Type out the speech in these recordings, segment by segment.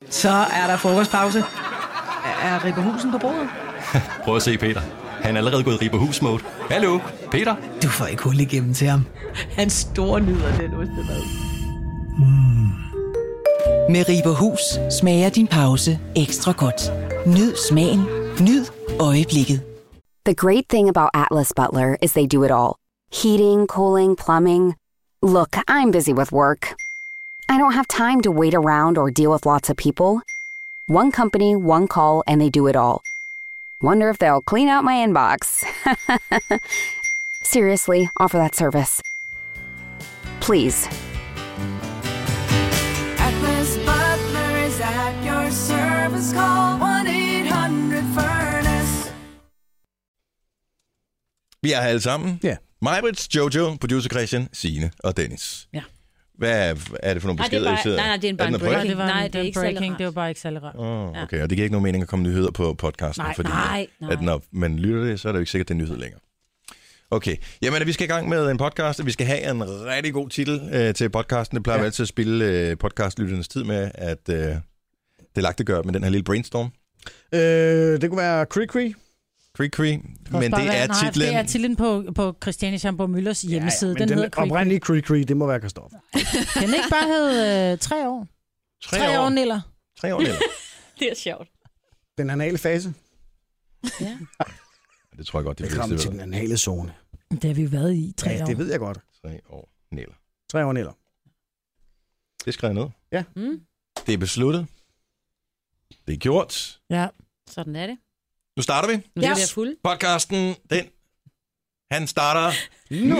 Så er der frokostpause. Er Ribberhusen på bordet? Prøv at se Peter. Han er allerede gået i Ribberhus-mode. Hallo, Peter. Du får ikke hul igennem til ham. Han store nyder den ostemad. Med Ribberhus smager din pause ekstra godt. Nyd smagen. Nyd øjeblikket. The great thing about Atlas Butler is they do it all. Heating, cooling, plumbing. Look, I'm busy with work. I don't have time to wait around or deal with lots of people. One company, one call, and they do it all. Wonder if they'll clean out my inbox. Seriously, offer that service. Please. Atlas Butler is at your service. Call 1-800-FURNACE. Vi er her alle sammen. Ja. Majbrits, Jojo, producer Christian, Signe og Dennis. Ja. Hvad er det for nogle beskeder, I sidder? Nej, det er bare en breaking. Nej, det er ikke breaking, det var bare ikke særlig rart. Okay, og det giver ikke nogen mening at komme nyheder på podcasten, Nej, fordi nej. At når man lytter det, så er det jo ikke sikkert, det er nyhed længere. Okay, jamen vi skal i gang med en podcast, og vi skal have en rigtig god titel til podcasten. Det plejer vi altid at spille podcastlytternes tid med, at det lagtiggør med den her lille brainstorm. Det kunne være Cree. Men det er titlen... Det er titlen på Christiane Schamburg Müllers hjemmeside. Ja, den hedder oprindelige Cree, det må være Christoffer. Kan den ikke bare hedde 3 år? 3 år, Niller. 3 år, Niller. Det er sjovt. Den anale fase. Ja. Det tror jeg godt, det er velkommen til den anale zone. Det har vi jo været i 3 år. Ja, det ved jeg godt. 3 år, Niller. 3 år, Niller. Det skrev jeg ned. Ja. Det er besluttet. Det er gjort. Ja. Sådan er det. Nu starter vi. Nu skal vi have fuld. Podcasten, han starter nu.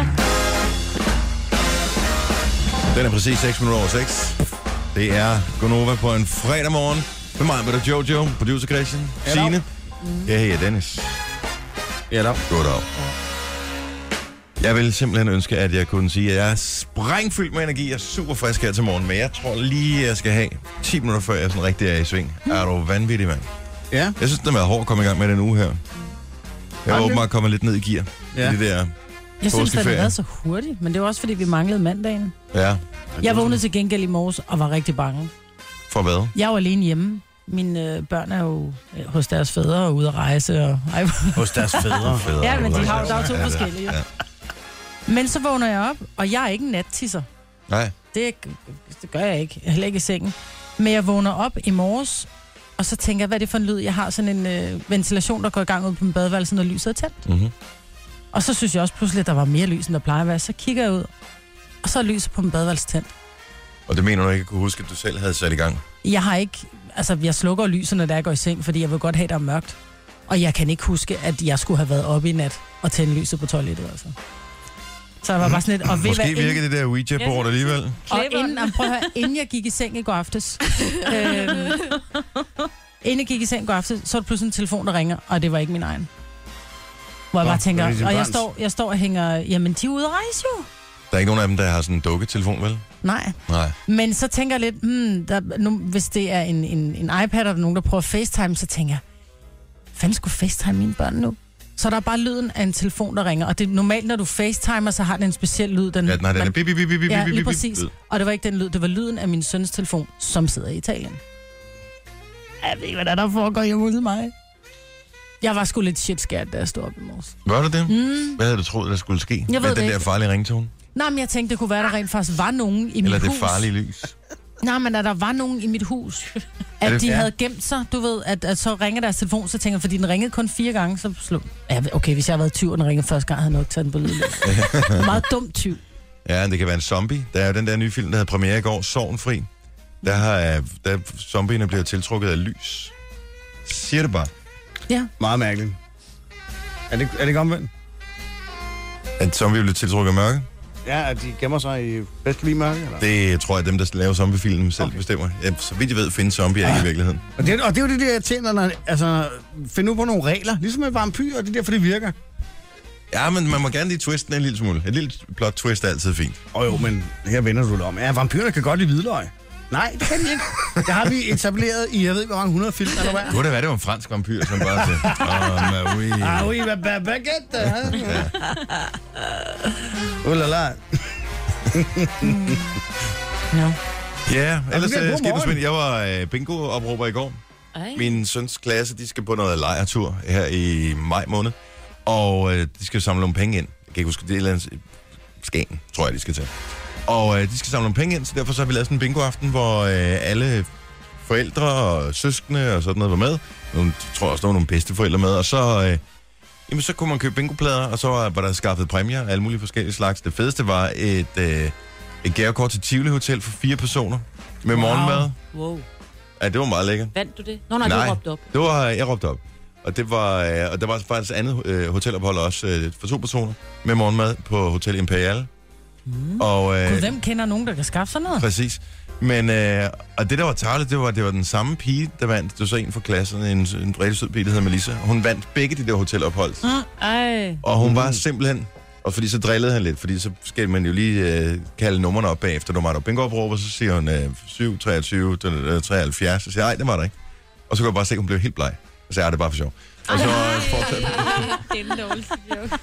Den er præcis 6 minutter over 6. Det er Gonova på en fredag morgen. Med mig, med der Jojo, producer Christian, Signe. Ja, hey, Dennis. Ja, da. Goddag. Jeg vil simpelthen ønske, at jeg kunne sige, at jeg er sprængfyldt med energi. Jeg er super frisk her til morgen, men jeg tror lige, jeg skal have 10 minutter, før jeg sådan rigtig er i sving. Er du vanvittig, mand? Ja. Jeg synes, det har været hårdt at komme i gang med den uge her. Jeg er åbenbart kommet lidt ned i gear. Ja. Det der jeg synes, det har været så hurtigt, men det var også, fordi vi manglede mandagen. Ja. Jeg vågnede til gengæld i morges og var rigtig bange. For hvad? Jeg var alene hjemme. Mine børn er jo hos deres fædre og ude at rejse. Og... Hos deres fædre? Ja, men de har jo to forskellige. Ja. Men så vågner jeg op, og jeg er ikke en nattisser. Nej. Det gør jeg ikke. Heller ikke i sengen. Men jeg vågner op i morges, og så tænker jeg, hvad er det for en lyd? Jeg har sådan en ventilation, der går i gang ud på min badeværelse, når lyset er tændt. Mm-hmm. Og så synes jeg også pludselig, at der var mere lys, end der plejer at være. Så kigger jeg ud, og så er lyset på min badeværelse tændt. Og det mener du ikke, at kunne huske, at du selv havde sat i gang? Jeg har ikke... Altså, jeg slukker lyset, når jeg går i seng, fordi jeg vil godt have, der er mørkt. Og jeg kan ikke huske, at jeg skulle have været oppe i nat og tænde lyset på toilettet, altså. Så jeg var bare sådan lidt... Og måske virker det der Ouija-board alligevel. Og inden jeg gik i seng i går aftes... inden jeg gik i seng i går aftes, så er der pludselig en telefon, der ringer, og det var ikke min egen. Hvor jeg bare tænker... Og jeg står og hænger... Jamen, de er ude at rejse jo. Der er ikke nogen af dem, der har sådan en dukketelefon, vel? Nej. Men så tænker jeg lidt, hvis det er en iPad, og nogen, der prøver FaceTime, så tænker jeg, fanden skulle FaceTime mine børn nu? Så der er bare lyden af en telefon, der ringer. Og det er normalt, når du FaceTimer, så har den en speciel lyd. Den er bip, bip, bip, bip, ja, lige præcis. Og det var ikke den lyd, det var lyden af min søns telefon, som sidder i Italien. Jeg ved ikke, hvad der foregår hjemme hos mig. Jeg var sgu lidt shit-scared, da jeg stod op i morges. Var du det? Hvad havde du troet, der skulle ske? Jeg ved med den ikke. der farlige ringtone? Nej, men jeg tænkte, det kunne være, der rent faktisk var nogen i mit hus. Eller det farlige lys? Nej, men at der var nogen i mit hus, at de havde gemt sig, du ved, at så ringer deres telefon, så tænker jeg, fordi den ringede kun 4 gange, så slå. Ja, okay, hvis jeg havde været 20, og den ringede første gang, havde jeg nok taget den på lydløs. Meget dumt 20. Ja, det kan være en zombie. Der er jo den der nye film, der havde premiere i går, Sorgenfri. Der zombierne bliver tiltrukket af lys. Siger det bare. Ja. Meget mærkeligt. Er det ikke omvendt? At zombie bliver tiltrukket af mørke? Ja, at de gemmer sig i bedst lige mørke, eller? Det tror jeg, dem, der laver zombiefilm selv bestemmer. Ja, så vidt jeg ved, findes zombier ikke i virkeligheden. Og det er jo det der, jeg tænker, når finde ud på nogle regler. Ligesom med vampyr, og det er derfor, det virker. Ja, men man må gerne lige twiste en lille smule. Et lille plot twist er altid fint. Jo, men her vender du det om. Ja, vampyrerne kan godt lide hvidløg. Nej, det kan de ikke. Det har vi etableret i, jeg ved ikke, hvor mange 100 film, eller hvad? Kunne det være, det var en fransk vampyr, som bare til. Oui, baguette. La. Ja. Ja, ellers god skidt og morgen. spændende. Jeg var bingo-opråber i går. Ej. Min søns klasse, de skal på noget lejretur her i maj måned. Og de skal samle nogle penge ind. Jeg kan ikke huske, det er et eller andet Skagen, tror jeg, de skal til. Og de skal samle nogle penge ind, så derfor så har vi lavet sådan en bingo-aften, hvor alle forældre og søskende og sådan noget var med. Jeg tror også, der var nogle bedsteforældre med. Og så, så kunne man købe bingoplader, og så var der skaffet præmier, alle mulige forskellige slags. Det fedeste var et gavekort til Tivoli Hotel for 4 personer med morgenmad. Wow. Ja, det var meget lækkert. Vandt du det? Nej, du råbte op. Det var, jeg råbte op. Og det var, og der var faktisk andet hotelophold også for 2 personer med morgenmad på Hotel Imperial. Og, Gud, hvem kender nogen, der kan skaffe sådan noget? Præcis. Men, og det der var tarveligt, det var den samme pige, der vandt. Det var så en fra klassen, en rigtig sød pige, der hedder Melissa. Hun vandt begge de der hotelophold. Ej. Og hun var simpelthen, og fordi så drillede han lidt, fordi så skal man jo lige kalde numrene op bagefter. Når man er bingo-opråber, så siger hun 7, 23, 73. Så siger jeg, ej, det var der ikke. Og så kunne jeg bare se, at hun blev helt bleg. Og så er det bare for sjov. Og så fortsatte. Det er en dårlig joke.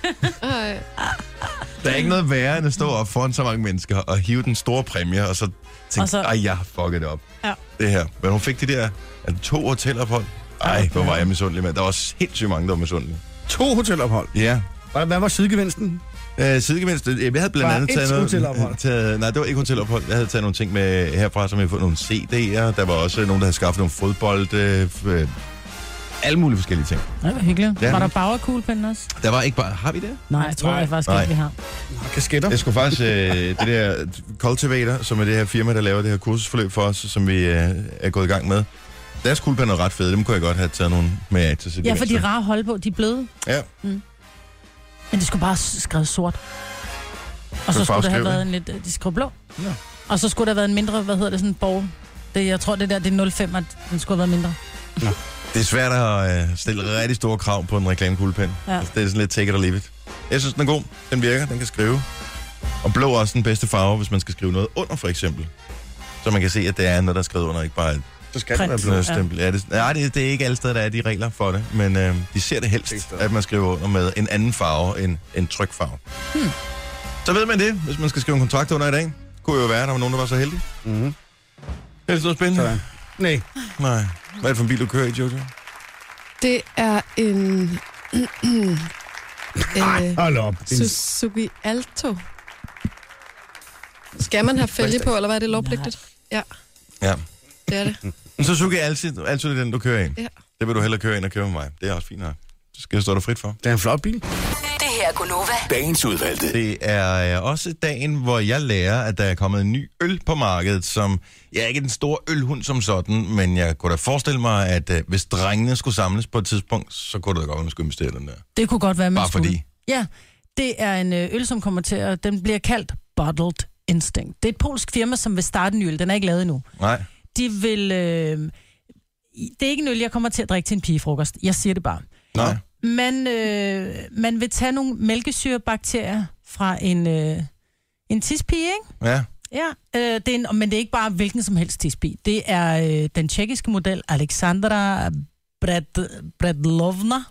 Der er ikke noget værre, end at stå op foran så mange mennesker og hive den store præmie, og så tænke, ej, jeg har fucket det op. Ja. Det her. Men hun fik de der 2 hotelophold. Ej, hvor var jeg misundelig, mand. Der var også helt mange, der var misundelige. 2 hotelophold? Ja. Hvad var sidegevinsten? Sidegevinsten, jeg havde blandt andet taget noget... Nej, det var ikke hotelophold. Jeg havde taget nogle ting med herfra, som jeg havde fået nogle CD'er. Der var også nogen, der havde skaffet nogle fodbold... alle mulige forskellige ting. Ja, det var hyggeligt. Ja. Var der Bauer-kuglepinden også? Der var ikke bare... Har vi det? Nej, jeg tror jeg faktisk ikke, vi har. Kasketter? Jeg skulle faktisk... det der Cultivator, som er det her firma, der laver det her kursusforløb for os, som vi er gået i gang med. Deres kuglepinder er ret fede. Dem kunne jeg godt have taget nogle med til. Ja, for de er rare at holde på. De er bløde. Ja. Men det skulle bare skrevet sort. Og så skulle der have været en lidt... De skrev blå. Ja. Og så skulle der have været en mindre, sådan en borg. Jeg tror, det er 05, at den skulle have været mindre. Ja. Det er svært at stille rigtig store krav på en reklamekuglepen. Ja. Altså, det er sådan lidt take it or leave it. Jeg synes, den er god. Den virker. Den kan skrive. Og blå er også den bedste farve, hvis man skal skrive noget under, for eksempel. Så man kan se, at det er noget, der er skrevet under, ikke bare et så skal det være blå. Stempel. Ja. Det er ikke alle steder, der er de regler for det, men de ser det helst, at man skriver under med en anden farve end en trykfarve. Så ved man det, hvis man skal skrive en kontrakt under i dag. Kunne jo være, der var nogen, der var så heldige. Er det noget spændende? Nej. Hvad er det for en bil, du kører i, Jojo? Det er en... hold op. Suzuki Alto. Skal man have fælge på, eller hvad er det lovpligtigt? Ja. Ja. Det er det. Men Suzuki Alto er den, du kører ind. Ja. Det vil du hellere køre ind og køre med mig. Det er også fint nok. Det skal jeg stå dig frit for. Det er en flot bil. Det her er Gunova. Dagens udvalgte. Det er også dagen, hvor jeg lærer, at der er kommet en ny øl på markedet, som... Jeg er ikke den store ølhund som sådan, men jeg kunne da forestille mig, at hvis drengene skulle samles på et tidspunkt, så kunne det da godt, at man skulle investere den der. Det kunne godt være, man bare skulle. Fordi? Ja, det er en øl, som kommer til at... Den bliver kaldt Bottled Instinct. Det er et polsk firma, som vil starte en øl. Den er ikke lavet endnu. Nej. De vil... det er ikke en øl, jeg kommer til at drikke til en pigefrokost. Jeg siger det bare. Nej. Man vil tage nogle mælkesyrebakterier fra en tispige, ikke? Ja. Ja, men det er ikke bare hvilken som helst tispige. Det er den tjekkiske model Alexandra Bredlovna.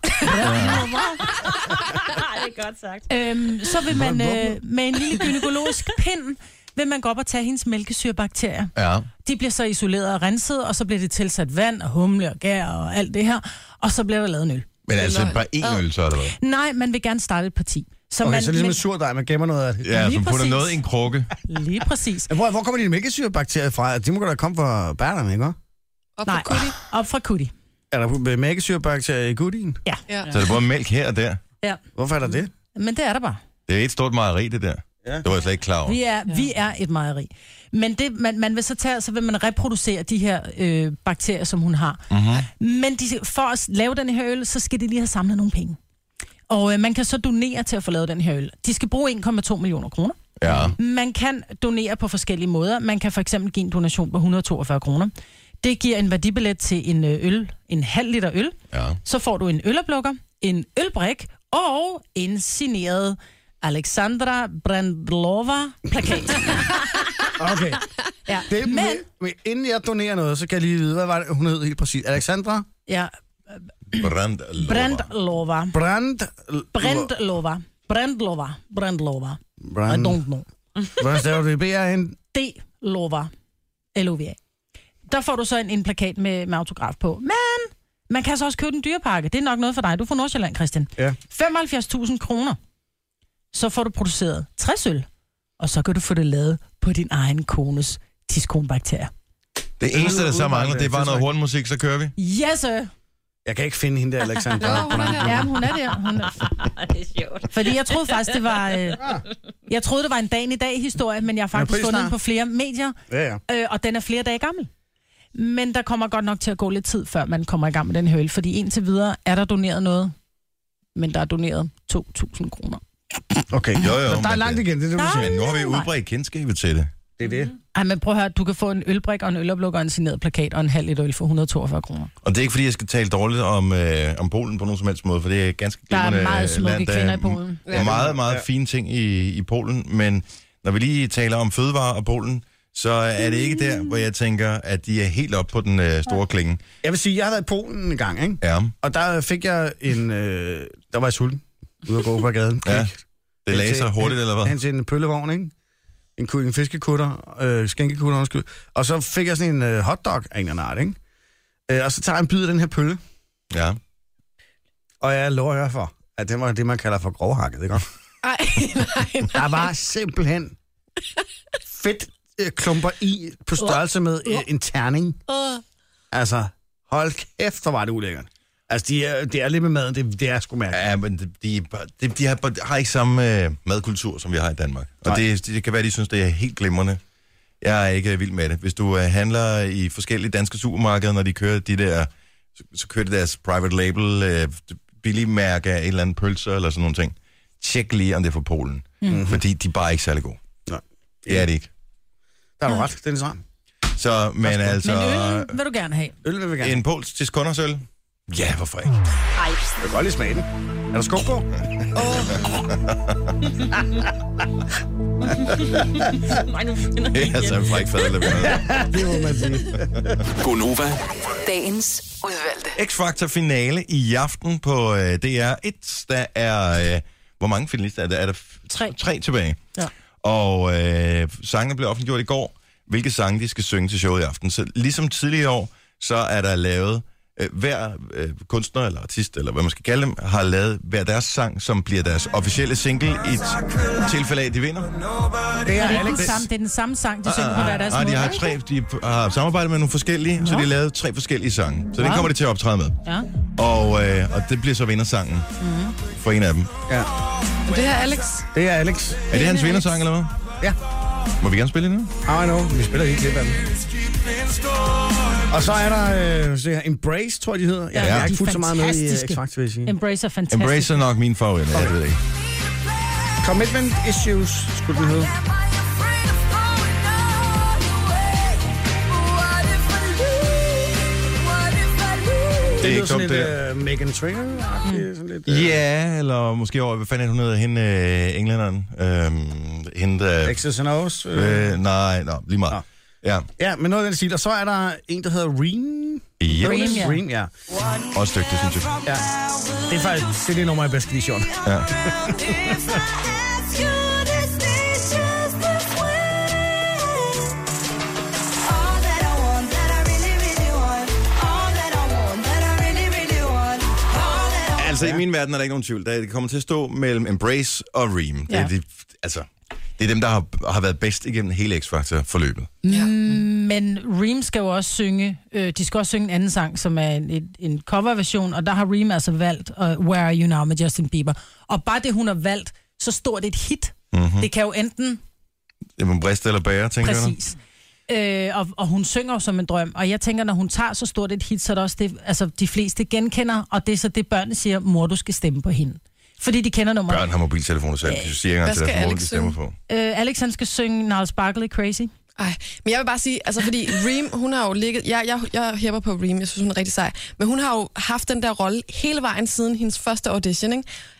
Det er godt sagt. Så vil man med en lille gynækologisk pind vil man gå op og tage hendes mælkesyrebakterier. Ja. De bliver så isoleret og renset, og så bliver det tilsat vand og humle og gær og alt det her, og så bliver der lavet en øl. Men altså bare én øl, så er det hvad? Nej, man vil gerne starte et parti. Så ligesom en surdej, man gemmer noget af det. Ja, som putter noget i en krukke. Lige præcis. Hvor kommer de mælkesyrebakterier fra? De må da komme fra bærnerne, ikke? Op fra kuti. Er der mælkesyrebakterier i kuttien? Ja. Så er der både mælk her og der? Ja. Hvorfor er der det? Men det er der bare. Det er et stort mejeri, det der. Ja. Det var jeg slet ikke klar over. Vi er et mejeri. Men det, man vil så vil man reproducere de her bakterier, som hun har. Mm-hmm. Men for at lave den her øl, så skal de lige have samlet nogle penge. Og man kan så donere til at få lavet den her øl. De skal bruge 1,2 millioner kroner. Ja. Man kan donere på forskellige måder. Man kan for eksempel give en donation på 142 kroner. Det giver en værdibillet til en øl, en halv liter øl. Ja. Så får du en øloplukker, en ølbrik og en signeret Alexandra Brandlova-plakat. Okay. Ja. Men inden jeg donerer noget, så kan jeg lige vide, hvad var det, hun hed helt præcis? Alexandra? Ja. Brandlova. Brandlova. I don't know. Hvordan staver du det? B-R-N? D-Lova. LOVA. Der får du så en plakat med autograf på. Men man kan så også købe en dyrepakke. Det er nok noget for dig. Du får Nordsjælland, Christian. Ja. 75.000 kroner. Så får du produceret 60 øl, og så kan du få det lavet på din egen kones tiskonbakterier. Det eneste, der så mangler, det er bare noget hornmusik, så kører vi. Yes, sir. Jeg kan ikke finde hende der, Alexander. Ja, hun er der. Det er sjovt. Fordi jeg troede faktisk, det var... jeg troede, det var en dagen i dag-historie, men jeg har faktisk fundet den på flere medier. Ja. Og den er flere dage gammel. Men der kommer godt nok til at gå lidt tid, før man kommer i gang med den her øl. Fordi indtil videre er der doneret noget, men der er doneret 2.000 kroner. Okay, Jo, der er langt igen, det er det, du siger. Men nu har vi udbredt kendskabet til det. Det er det. Ej, men prøv at høre, du kan få en ølbrik og en øloplukker og en signeret plakat og en halv liter øl for 142 kroner. Og det er ikke, fordi jeg skal tale dårligt om Polen på nogen som helst måde, for det er ganske glimrende Der er meget smukke land. kvinder i Polen. Der er meget, meget fine ting i Polen, men når vi lige taler om fødevarer og Polen, så er det ikke der, hvor jeg tænker, at de er helt op på den store klinge. Jeg vil sige, jeg har været i Polen en gang, ikke? Ja. Og der fik jeg der var jeg sulten, ude at gå på gaden. Ja. Det lagde sig hurtigt, eller hvad? Hen til en pøllevogn, ikke? En fiskekutter, skænkekutter, undskyld. Og så fik jeg sådan en hotdog af en eller anden art, ikke? Og så tager jeg en bid af den her pølle. Ja. Og jeg lover jer for, at det var det, man kalder for grovhakket, ikke? Nej. Der var simpelthen fedt klumper i på størrelse med en terning. Altså, hold kæft, hvor var det ulækkert. Altså, det er lidt med maden, det er sgu mærkeligt. Ja, men de har ikke samme madkultur, som vi har i Danmark. Og det kan være, de synes, det er helt glimrende. Jeg er ikke vild med det. Hvis du handler i forskellige danske supermarkeder, når de kører de der, så kører de deres private label, billige mærke af en eller anden pølser eller sådan nogle ting. Tjek lige, om det er fra Polen. Mm-hmm. Fordi de er bare ikke særlig gode. Nej. Det er det ikke. Der er du ret, det er sådan. Så, men altså... Men øl vil du gerne have? Øl vil vi gerne. En polsk til kundersøl? Ja, hvorfor ikke? Ej. Jeg kan godt lige smage den. Er der skub på? Det er altså en fræk fadel, det må man sige. Gonova. Dagens udvalgte. X-Factor finale i aften på DR1. Der er... hvor mange finalister er der? Er der 3 tilbage? Ja. Og sangene blev offentliggjort i går. Hvilke sange de skal synge til showet i aften. Så ligesom tidligere år, så er der lavet... hver kunstner eller artist, eller hvad man skal kalde dem, har lavet hver deres sang, som bliver deres officielle single i et tilfælde af, at de vinder. Det er den samme sang, de synger på hver deres måde. De har samarbejdet med nogle forskellige, så de har lavet 3 forskellige sange. Så det kommer de til at optræde med. Ja. Og det bliver så vindersangen for en af dem. Ja. Og det her Alex. Det er Alex. Er det hans vindersang, eller hvad? Ja. Må vi gerne spille det nu? I know. Vi spiller lige klip af den. Og så er der Embrace, tror jeg, de hedder. Jeg har ikke fulgt så meget med i X-Factor, vil jeg sige. Embrace er fantastisk. Embrace er nok min favorit, jeg ved ikke. Commitment Issues, skulle den hedde. Det er ikke sådan lidt Meghan Trainor. Ja, eller måske over, hvad fanden hun hedder, hende englænderen. Hende der... X's and O's? Nej, lige meget. Ja, men noget af den stil. Og så er der en, der hedder Reem. Reem, ja. Også dygtig, synes jeg. Ja. Det er faktisk det nummer, jeg bedst kan lide, Sean. Ja. Altså, i min verden er der ikke nogen tvivl. Det kommer til at stå mellem Embrace og Reem. Ja. Det er dem, der har været bedst igennem hele X-Factor-forløbet. Ja. Men Reem skal jo også synge, de skal også synge en anden sang, som er en coverversion, og der har Reem altså valgt Where Are You Now med Justin Bieber. Og bare det, hun har valgt, så stort et hit. Mm-hmm. Det kan jo enten... Det må briste eller bære, tænker jeg. Præcis. Og hun synger jo som en drøm, og jeg tænker, når hun tager så stort et hit, så er det også det, altså de fleste genkender, og det er så det, børnene siger, mor, du skal stemme på hende. Fordi de kender nummeret. Børn har mobiltelefoner selv, de siger ikke engang til deres mor, de stemmer på. Alex, han skal synge Gnarls Sparkly Crazy. Ej, men jeg vil bare sige, altså fordi Reem, hun har jo ligget... Jeg hæpper på Reem, jeg synes, hun er rigtig sej. Men hun har jo haft den der rolle hele vejen siden hendes første audition, ikke?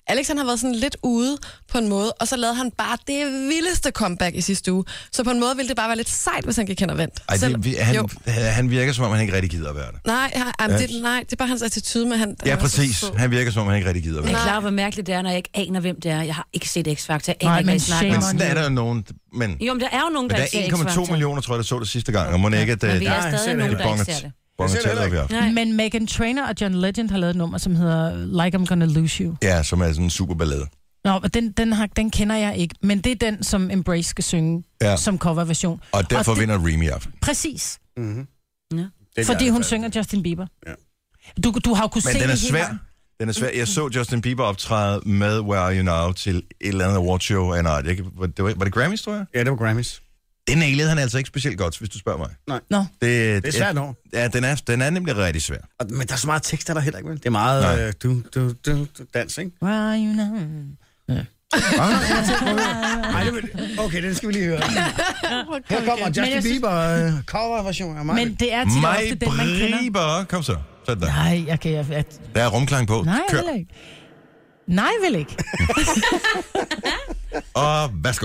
Alex han har været sådan lidt ude på en måde, og så lavede han bare det vildeste comeback i sidste uge. Så på en måde ville det bare være lidt sejt, hvis han gik hen og vandt. Han virker som om, han ikke rigtig gider at være det. Nej, det er bare hans attitude med han. Ja, præcis. Han virker som om, han ikke rigtig gider at være det. det. Jeg er klar, hvor mærkeligt det er, når jeg ikke aner, hvem det er. Jeg har ikke set X-Factor. Men sådan er der jo nogen... Men jo, men der er jo nogen, der ikke ser X-Factor. Der er 1,2 millioner, tror jeg, der så det sidste gang. Og må ikke, at men vi er stadig nogen, der ikke ser det. Men Meghan Trainor og John Legend har lavet et nummer, som hedder Like I'm Gonna Lose You. Ja, som er sådan en super ballade. Nå, og den kender jeg ikke, men det er den, som Embrace skal synge som coverversion. Og derfor vinder Remy i aften. Præcis. Mm-hmm. Ja. Fordi hun synger Justin Bieber. Ja. Du har jo kunnet se det. Men den er svær. Jeg så Justin Bieber optræde med Where Are You Now til et eller andet awardshow. Var det Grammys, tror jeg? Ja, det var Grammys. Det nailede han altså ikke specielt godt, hvis du spørger mig. Nej. Nå. Det er svært over. Ja, den er nemlig rigtig svær. Men der er så meget tekst, der heller ikke, vel? Det er meget dans, ikke? Where are you now? Ja. Okay, den skal vi lige høre. Her kommer Justin Bieber coverversion af mig. Men det er til ofte den, man kender. Bieber, kom så. Sådan der. Nej, der er rumklang på. Nej, Kør. vel ikke. Nej, vel ikke. Og værsgo.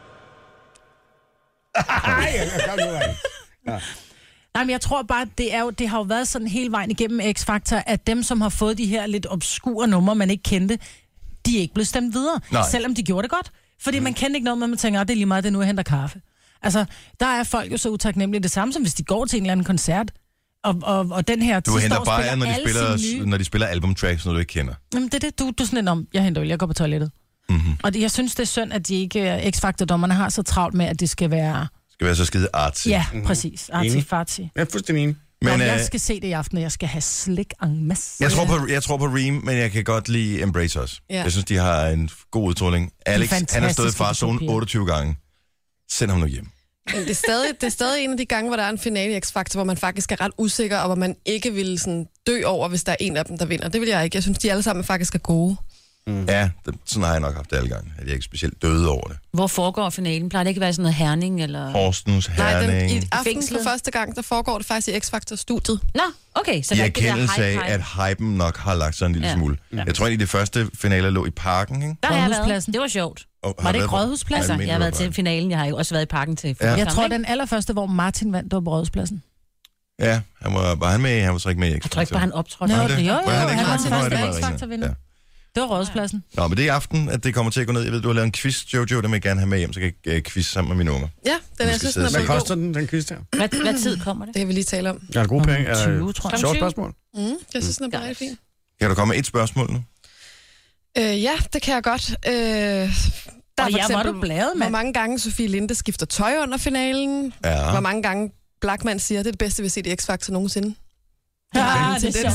Nej, men jeg tror bare, det har jo været sådan hele vejen igennem X-Factor, at dem, som har fået de her lidt obskure numre, man ikke kendte, de er ikke blevet stemt videre, selvom de gjorde det godt. Fordi man kendte ikke noget, men man tænker, det er lige meget, det er nu, jeg henter kaffe. Altså, der er folk jo så utaknemmelige. Det samme som hvis de går til en eller anden koncert, og den her... Du henter bare, når de spiller albumtracks, når du ikke kender. Jamen, det er det. Du er sådan en jeg henter øl, jeg går på toilettet. Mm-hmm. Og jeg synes, det er synd, at de ikke, X-Factor-dommerne har så travlt med, at det skal være... Skal være så skide artsy. Ja, præcis. Artsy-fartsy. Jeg er fuldstændig enig. Men, jeg skal se det i aften, og jeg skal have slik en masse. Jeg tror på Reem, men jeg kan godt lide Embrace også. Ja. Jeg synes, de har en god udtråling. Alex, han har stået i farzonen 28 gange. Send ham nu hjem. Det er stadig en af de gange, hvor der er en finale i X-Factor, hvor man faktisk er ret usikker, og hvor man ikke vil sådan dø over, hvis der er en af dem, der vinder. Det vil jeg ikke. Jeg synes, de alle sammen faktisk er gode. Mm. Ja, sådan har jeg nok haft det alle gange. At jeg ikke specielt døde over det. Hvor foregår finalen? Plejer det ikke at være sådan noget Herning? Eller... Horsens, Herning. Nej, i aften for første gang, der foregår det faktisk i X-Factor-studiet. Nå, okay. Så i erkendelse af, at hypen nok har lagt sig en lille smule. Ja. Jeg tror egentlig, det første finaler lå i parken, ikke? Der har jeg været. Det var sjovt. Var det ikke Rådhuspladsen? Jeg har været til finalen. Jeg har jo også været i parken til. Ja. Jeg tror, den allerførste, hvor Martin vandt, var på Rådhuspladsen. Ja, var han med? Han var så ikke med i X-Factor. Jeg tror ikke bare, han optrådte. Jo, han var til første X-Factor-vinder. Det var Rådhuspladsen. Nå, men det er i aften, at det kommer til at gå ned. Jeg ved, du har lavet en quiz, Jojo, den vil jeg gerne have med hjem, så kan jeg quizze sammen med mine unger. Ja, jeg synes, den er Hvad koster den quiz der? Hvad tid kommer det? Det kan vi lige tale om. Jeg har gode penge. 20, tror jeg. Sjovt spørgsmål. Jeg synes, den er rigtig fin. Kan du komme med et spørgsmål nu? Ja, det kan jeg godt. Der er for eksempel, var du bladet, mand. hvor mange gange Sofie Linde skifter tøj under finalen. Ja. Hvor mange gange Blackman siger, det er det bedste, vi har set i X-Factor nogensinde. Ja, det er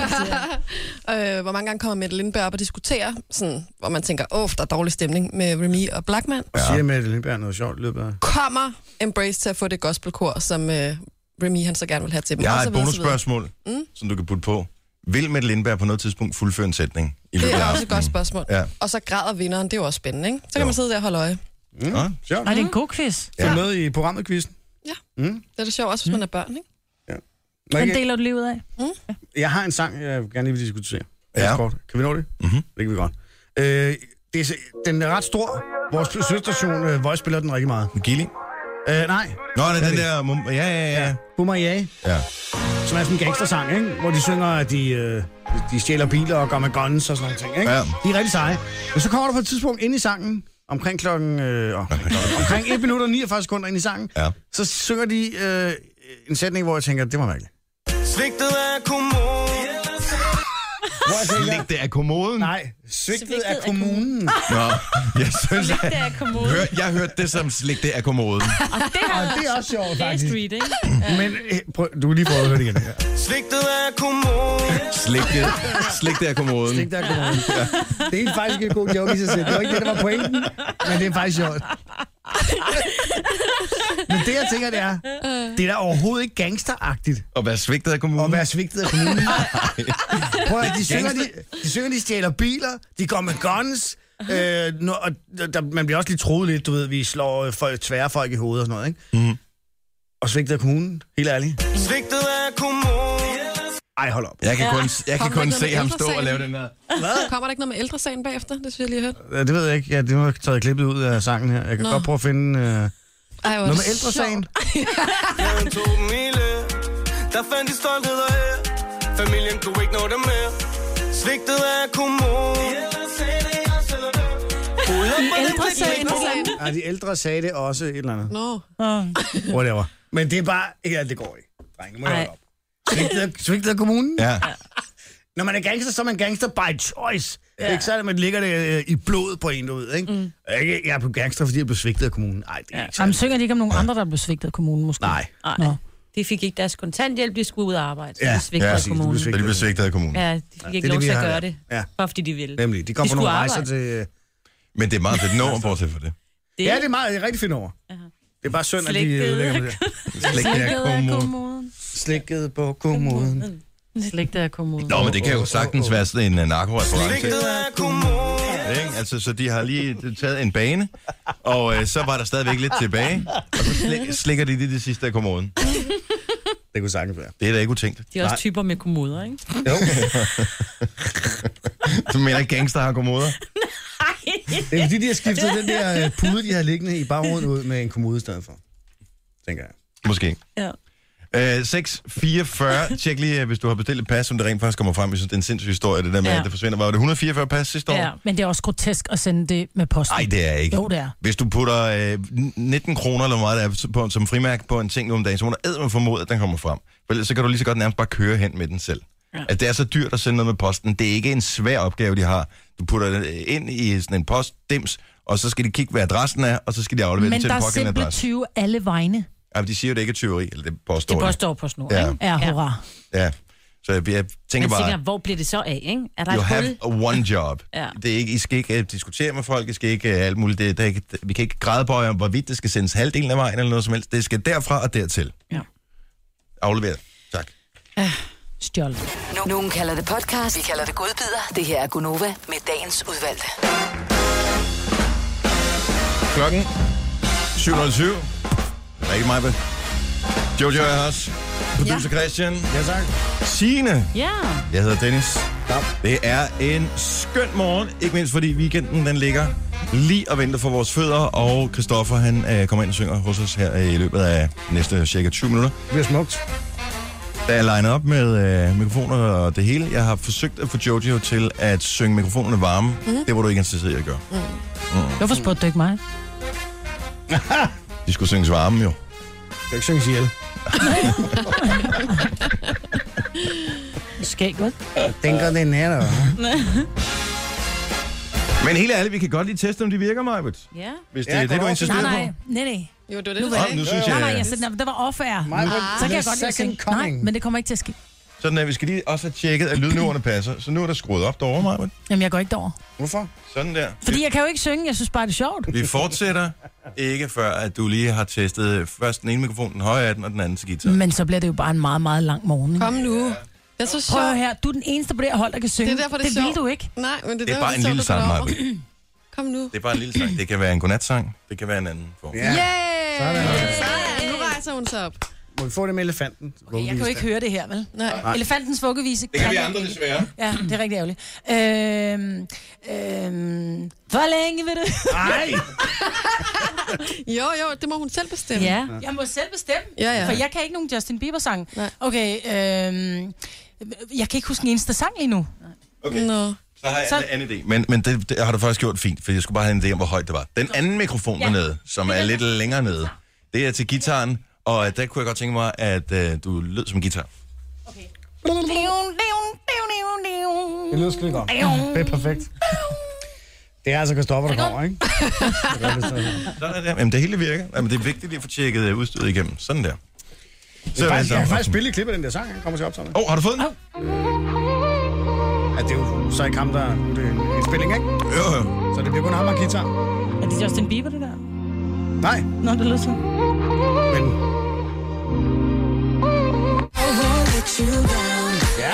sjovt. Hvor mange gange kommer Mette Lindberg op og diskuterer, sådan, hvor man tænker, der er dårlig stemning med Remy og Blackman. Og siger Mette Lindberg noget sjovt løbet af? Kommer Embrace til at få det gospelkor, som Remy han så gerne vil have til dem. Jeg har et bonusspørgsmål, som du kan putte på. Vil Mette Lindberg på noget tidspunkt fuldføre en sætning? Det er også et godt spørgsmål. Ja. Og så græder vinderen, det er jo også spændende, ikke? Så kan man sidde der og holde øje. Ej, det er en god quiz. Følg med i programmet-quizzen. Ja, det er det sjovt også, hvis man er børn, ikke? Den deler du livet af? Jeg har en sang, jeg gerne vil diskutere. Ja. Kort. Kan vi nå det? Mm-hmm. Det kan vi godt. Den er ret stor. Vores søsterstation Voice spiller den rigtig meget. Gilly? Nej. Nå, det er den der... Ja. Boomerang. Ja. Som er sådan en gangstersang, ikke? Hvor de synger, at de stjæler biler og går med guns og sådan noget ting, ikke? Ja. De er rigtig seje. Men så kommer der på et tidspunkt ind i sangen, omkring omkring 1 minut og 49 sekunder ind i sangen, så synger de en sætning, hvor jeg tænker, det var mærkeligt. Svigtet af kommoden. Slik det af kommoden? Nej, svigtet af kommunen. Nå, jeg synes, Slik det af kommoden. Jeg hørte det som slik det af kommoden. Og det er også sjovt, faktisk. Det er street, ikke? Men prøv, du kan lige prøve at høre det igen. Svigtet af kommoden. Slik det af kommoden. Slik det af kommoden. Ja. Det er faktisk en god joke i sig selv. Det var ikke det, der var pointen, men det er faktisk sjovt. Men det, jeg tænker, det er da overhovedet ikke gangsteragtigt. At være svigtet af kommunen? At være svigtet af kommunen. Prøv at de synger, de stjæler biler, de går med guns, man bliver også lidt troet lidt, du ved, vi slår tvære folk i hovedet og sådan noget, ikke? Mm. Og svigtet af kommunen, helt ærligt. Svigtet af kommunen. Ej, hold op. Jeg kan kun se ham stå og lave den der. Hvad? Kommer der ikke noget med ældresagen bagefter? Det synes jeg lige har hørt. Det ved jeg ikke. Ja, det har jeg taget klippet ud af sangen her. Jeg kan godt prøve at finde noget med ældresagen. Der fandt de stoltheder her. Familien kunne ikke nå dem mere. Svigtet af kommunen. De ældre sagde det. Ja, de ældre sagde det også et eller andet. Nå. Whatever. Men det er bare ikke alt, det går i. Drenge, må jeg holde op. Svigtet af kommunen? Ja. Når man er gangster, så er man gangster by choice. Ja. Det er ikke sådan, at man ligger det i blodet på en derude, ikke? Jeg er på gangster, fordi jeg blev svigtet af kommunen. Nej, det er ikke sådan. Jamen, synger de ikke om nogen andre, der blev svigtet af kommunen, måske? Nej. Nå. De fik ikke deres kontanthjælp, de skulle ud og arbejde. Så Ja, de svigtede af kommunen. De blev svigtet af kommunen. Ja, de fik ikke lov til at gøre det. Ja. Bare fordi de ville. Nemlig, de kom på nogle rejser til... Men det er meget fedt nummer, bortset for det. Ja, det er rigtig fedt over. Det er bare synd, at de lægger med det. Slikket på kommoden. Slikket af kommunen. Nå, men det kan jo sagtens være sådan en narkoreference. Altså, så de har lige taget en bane, og så var der stadigvæk lidt tilbage, og så slikker de det sidste af kommoden. Det kunne sagtens være. Det er da ikke utænkt. De er også typer med kommoder, ikke? Jo. Du mener ikke, gangster har kommoder? Nej. Det er fordi, de har skiftet den der pude, de har liggende i bagruden ud med en kommode i stedet for. Tænker jeg. Måske. Ja. 644. Tjek lige, hvis du har bestilt et pas, som det rent faktisk kommer frem. Jeg synes, det er en sindssyg historie, det der med, at det forsvinder. Var det 144 pas sidste år? Ja, men det er også grotesk at sende det med posten. Nej, det er ikke. Jo, det er. Hvis du putter 19 kroner eller hvor meget der er som frimærke på en ting nu om dagen, så må du æde formode, at den kommer frem. For ellers så kan du lige så godt nærmest bare køre hen med den selv. Ja. At det er så dyrt at sende noget med posten. Det er ikke en svær opgave, de har. Du putter det ind i sådan en postdims, og så skal de kigge, hvad adressen er, og så skal de aflevere den til den pågældende adresse. Men der er simpelthen 20 alle vegne. Ja, de siger jo, det ikke er tyveri, eller det påstår det. Det påstår på snor, ja. ikke? Ja, hurra. Ja, så jeg tænker bare... hvor bliver det så af, ikke? Er der you et have one job. Ja. Det er ikke, I skal ikke diskutere med folk, I skal ikke alt muligt. Vi kan ikke grædebøje om, hvorvidt det skal sendes halvdelen af vejen eller noget som helst. Det skal derfra og dertil. Ja. Aflever. Tak. Stjålet. Nogen kalder det podcast, vi kalder det godbider. Det her er Gunova med dagens udvalgte. Klokken 7:07. Rigtig meget. Jojo er også. Producer Christian. Ja, tak. Signe. Ja. Jeg hedder Dennis. Ja. Det er en skøn morgen, ikke mindst fordi weekenden den ligger lige og venter for vores fødder, og Christoffer han kommer ind og synger hos os her i løbet af næste cirka 20 minutter. Det bliver smukt. Der er legnet op med mikrofoner og det hele. Jeg har forsøgt at få Jojo til at synge mikrofonerne varme. Det var du ikke interesseret i at gøre. Hvorfor spurgte du ikke mig? De skulle synges varme jo. Det kan ikke synges ihjel. Skæg, hvad? Jeg tænker, det er nætter. Men helt ærligt, vi kan godt lige teste, om de virker, Majbert. Ja. Hvis det er det, du insisterer på. Nej. Jo, det var det, Nu synes jeg... Nej, jeg sagde, det var off-air. Så kan jeg godt lide at synge. Nej, men det kommer ikke til at ske. Sådan at vi skal lige også have tjekket, at lydniveauerne passer. Så nu er der skruet op derovre, Majbert. Jamen, jeg går ikke derover. Hvorfor? Sådan der. Fordi jeg kan jo ikke synge, jeg synes bare, det er sjovt. Vi fortsætter ikke før, at du lige har testet først den ene mikrofon, den høje af den, og den anden til guitar. Men så bliver det jo bare en meget, meget lang morgen. Kom nu. Det er så sjovt. Prøv her, du er den eneste på det her hold, der kan synge. Det er derfor, det er vil sjovt. du ikke. Nej, men Det er bare en lille sang, Majbert. Kom nu. Det er bare en lille sang. Det kan være en godnatsang. Det kan være en anden form. Yeah! Sådan. Nu rejser hun sig op. Må vi få det med elefanten? Okay, jeg kan jo ikke høre det her, vel? Nej. Elefantens vuggevise. Det kan vi andre desværre. Ja, det er rigtig ærgerligt. Hvor længe vil du? Nej! Jo, det må hun selv bestemme. Ja. Jeg må selv bestemme, Ja. for jeg kan ikke nogen Justin Bieber-sang. Nej. Okay, jeg kan ikke huske en eneste sang lige nu. Okay. Nå. Så har jeg en anden idé. Men det har du faktisk gjort fint, for jeg skulle bare have en idé om, hvor højt det var. Den anden mikrofon dernede, som er lidt længere nede, det er til gitaren, og der kunne jeg godt tænke mig, at du lød som guitar. Okay. Det lyder skide godt. Det er perfekt. Det er altså Christoffer, der kommer, ikke? Sådan er det. Jamen, det hele virker. Jamen, det er vigtigt lige at få tjekket udstyret igennem. Sådan der. Så jeg kan faktisk spille et klip af den der sang, han kommer til optagelse. Har du fået den? Ja, det er jo så ikke ham, der... Det er en spilling, ikke? Jo. Så det bliver kun ham og guitar. Er det Justin Bieber, det der? Nej. Nå, det lyder sådan. Men... Ja.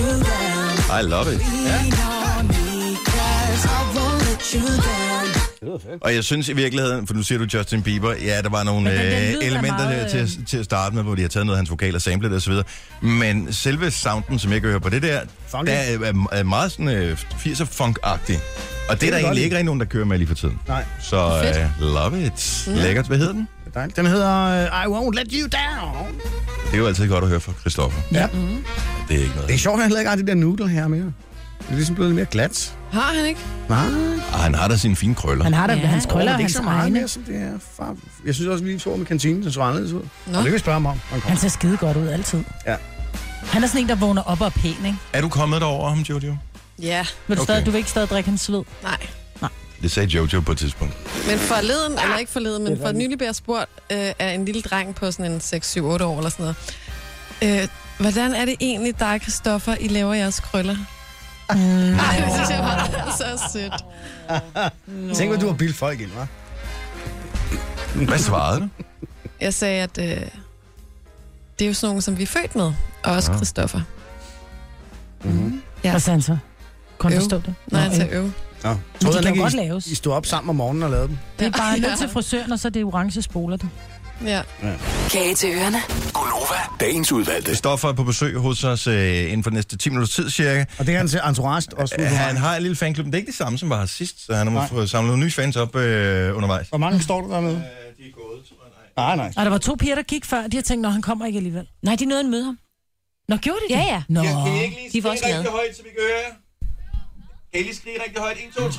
I love it. Ja. Det lyder Og jeg synes i virkeligheden, for nu siger du Justin Bieber, ja, der var nogle elementer meget, til at starte med, hvor de har taget noget af hans vokal og samlet det osv. Men selve sounden, som jeg kan høre på det der er meget sådan 80'er funk-agtig. Og det er der egentlig ikke rigtig nogen, der kører med lige for tiden. Nej. Så love it. Lækkert. Hvad hedder den? Den hedder I Won't Let You Down. Det er jo altid godt at høre fra Christoffer. Ja. Det er ikke noget. Det er sjovt, at han heller ikke har de der nudler her mere. Det er ligesom blevet lidt mere glat. Har han ikke? Nej. Han har da sine fine krøller. Han har da hans krøller og hans hans egne. egne. Mere, som det er. Jeg synes også, vi lige tog med kantinen, den så anderledes ud. Og det kan vi spørge ham om. Han ser skide godt ud altid. Ja. Han er sådan en, der vågner op og er pæn, ikke? Er du kommet derover ham, Jojo? Ja. Du vil ikke stadig drikke hans sved? Nej. Det sagde Jojo på et tidspunkt. Men forleden, eller ikke forleden, men for nylig bliver jeg spurgt af en lille dreng på sådan en 6-7-8 år eller sådan noget. Hvordan er det egentlig dig, Christoffer, I laver jeres krøller? Nej, det synes jeg var så sødt. Tænk, hvad du har bildt folk ind, hva'? Hvad svarede du? Jeg sagde, at det er jo sådan nogle, som vi er født med. Og også Christoffer. Mm-hmm. Ja. Hvad sagde han så? Kunne du forstå det? Nej, han sagde øv. Nå. Men de kan godt laves. I stod op sammen om morgenen og lavede dem. Det er bare nødt til frisøren, og så er det orange spoler, du. Ja. Kage til ørerne. Gonova, dagens udvalgte. Stoffer er på besøg hos os inden for de næste 10 minutters tid cirka. Og det er hans entourage også. Han har en lille fanklub, men det er ikke det samme, som var her sidst, så han har fået samlet nogle nye fans op undervejs. Hvor mange står der dernede? De er gået, tror jeg. Nej. Og der var 2 piger, der gik før. De har tænkt, han kommer ikke alligevel. Nej, de nåede at møde ham. Nå, gjorde de det? Ja. Nå. Kan I ikke lige de var også skrige rigtig højt, så vi kan høre? Kan I lige skrige rigtig højt? 1, 2, 3.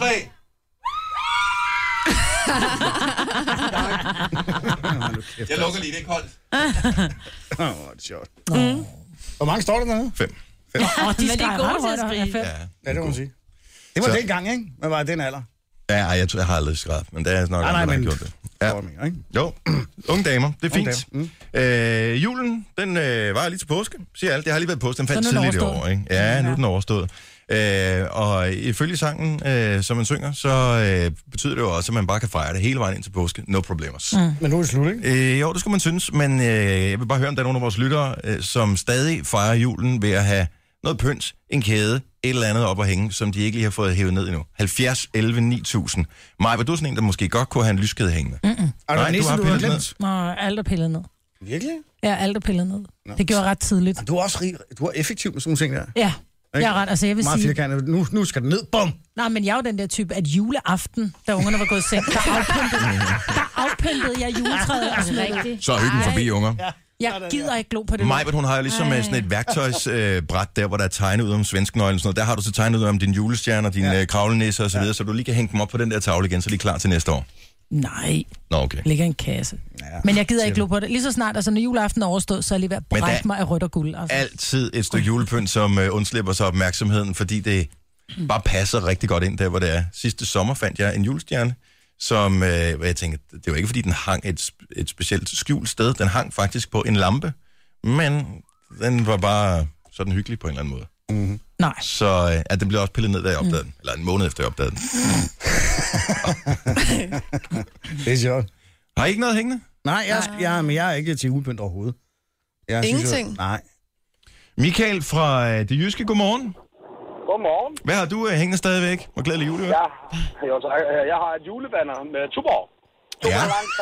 Jeg lukker lige, det er ikke koldt. Det er sjovt. Hvor mange står der dernede? 5. De skal gode til at skrige. Ja, det må man sige. Det var dengang, ikke? Men var den alder? Ja, jeg har aldrig skrevet, men det er nok andre, der har gjort det. Ja. Jo, unge damer, det er fint. Julen, den var lige til påske, siger alt. Det har lige været påske, den fandt tidligt i år, ikke? Ja, nu er den overstået. Og ifølge sangen, som man synger, så betyder det jo også, at man bare kan fejre det hele vejen ind til påske. No problemers. Men nu er det slut, ikke? Jo, det skulle man synes, men jeg vil bare høre, om der er nogle af vores lyttere, som stadig fejrer julen ved at have noget pynt, en kæde, et eller andet op at hænge, som de ikke lige har fået hævet ned endnu. 70, 11, 9000. Maja, var du sådan en, der måske godt kunne have en lyskæde hængende? Nej, du har pillet ned. Nå, alt er pillet ned. Virkelig? Ja, alt er pillet ned. Det gjorde ret tidligt. Du er også du er effektiv med sådan nogle ting der. Ja. Jeg er ret, altså jeg vil meget sige... firkantet. Nu skal den ned. Bum! Nej, men jeg er jo den der type, at juleaften, da ungerne var gået i seng, der afpyntede jeg juletræet og sådan rigtigt. Så er hyggen forbi, unger. Jeg gider ikke glo på det. Majbert, hun har jo ligesom sådan et værktøjsbræt der, hvor der er tegnet ud om svensknøglen og sådan noget. Der har du så tegnet ud om din julestjerner, dine kravlenæsser og så videre, så du lige kan hænge dem op på den der tavle igen, så de er klar til næste år. Nej. Nå, okay. Ligger en kasse. Ja, men jeg gider ikke glo på det. Lige så snart, altså når juleaften er overstået, så er jeg lige ved at brække mig af rødt og guld. Altså. Altid et stykke julepynt, som undslipper sig opmærksomheden, fordi det bare passer rigtig godt ind der, hvor det er. Sidste sommer fandt jeg en julestjerne, som jeg tænkte, det var ikke fordi den hang et specielt skjult sted. Den hang faktisk på en lampe, men den var bare sådan hyggelig på en eller anden måde. Mm-hmm. Nej. Så den blev også pillet ned, da jeg opdagede den. Eller en måned efter jeg opdagede den. Det er sjovt. Har I ikke noget hængende? Nej, jeg er ikke til julepynt overhovedet. Ingenting? Nej. Michael fra Det Jyske, godmorgen. Godmorgen. Hvad har du hængende stadigvæk? Hvor glædelig jul, Ja, jeg har et julebanner med Tuborg. Ja.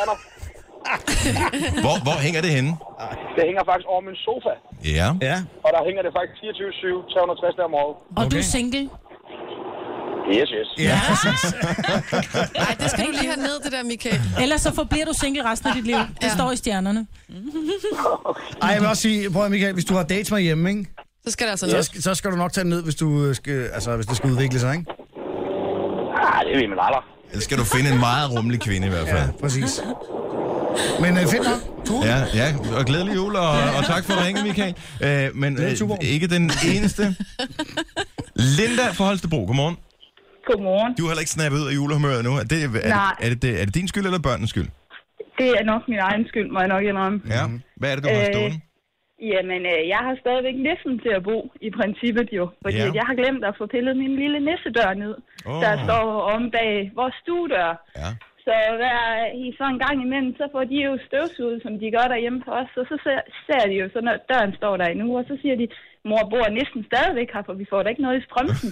Hvor hænger det henne? Det hænger faktisk over min sofa. Ja. Og der hænger det faktisk 24/7, 360 dage om året. Og du er single? Yes. Ja, præcis. Nej, det skal du lige have ned, det der, Michael. Ellers så forbliver du single resten af dit liv. Det står i stjernerne. Ej, jeg vil også sige, prøv at Michael, hvis du har dates med hjemme, ikke? Så skal det altså ned. Så skal du nok tage den ned, hvis det skal udvikle sig, ikke? Nej, det ved man aldrig. Ellers skal du finde en meget rummelig kvinde i hvert fald. Ja, præcis. Men fedt nok. Ja, og glædelig jul, og tak for at ringe, Michael. Men ikke den eneste. Linda fra Holstebro, godmorgen. Godmorgen. Du har heller ikke snappet ud af julehumøret nu. Er det din skyld eller børnenes skyld? Det er nok min egen skyld, må jeg nok indrømme. Ja. Hvad er det, du har stående? Jamen, jeg har stadigvæk nissen til at bo, i princippet jo. Fordi jeg har glemt at få pillet min lille nissedør ned, der står om bag vores stuedør. Ja. Så så en gang imellem, så får de jo støvsuget, som de gør derhjemme for os. Og så ser de jo, så når døren står der endnu, og så siger de, mor bor næsten stadigvæk her, for vi får da ikke noget i strømpen.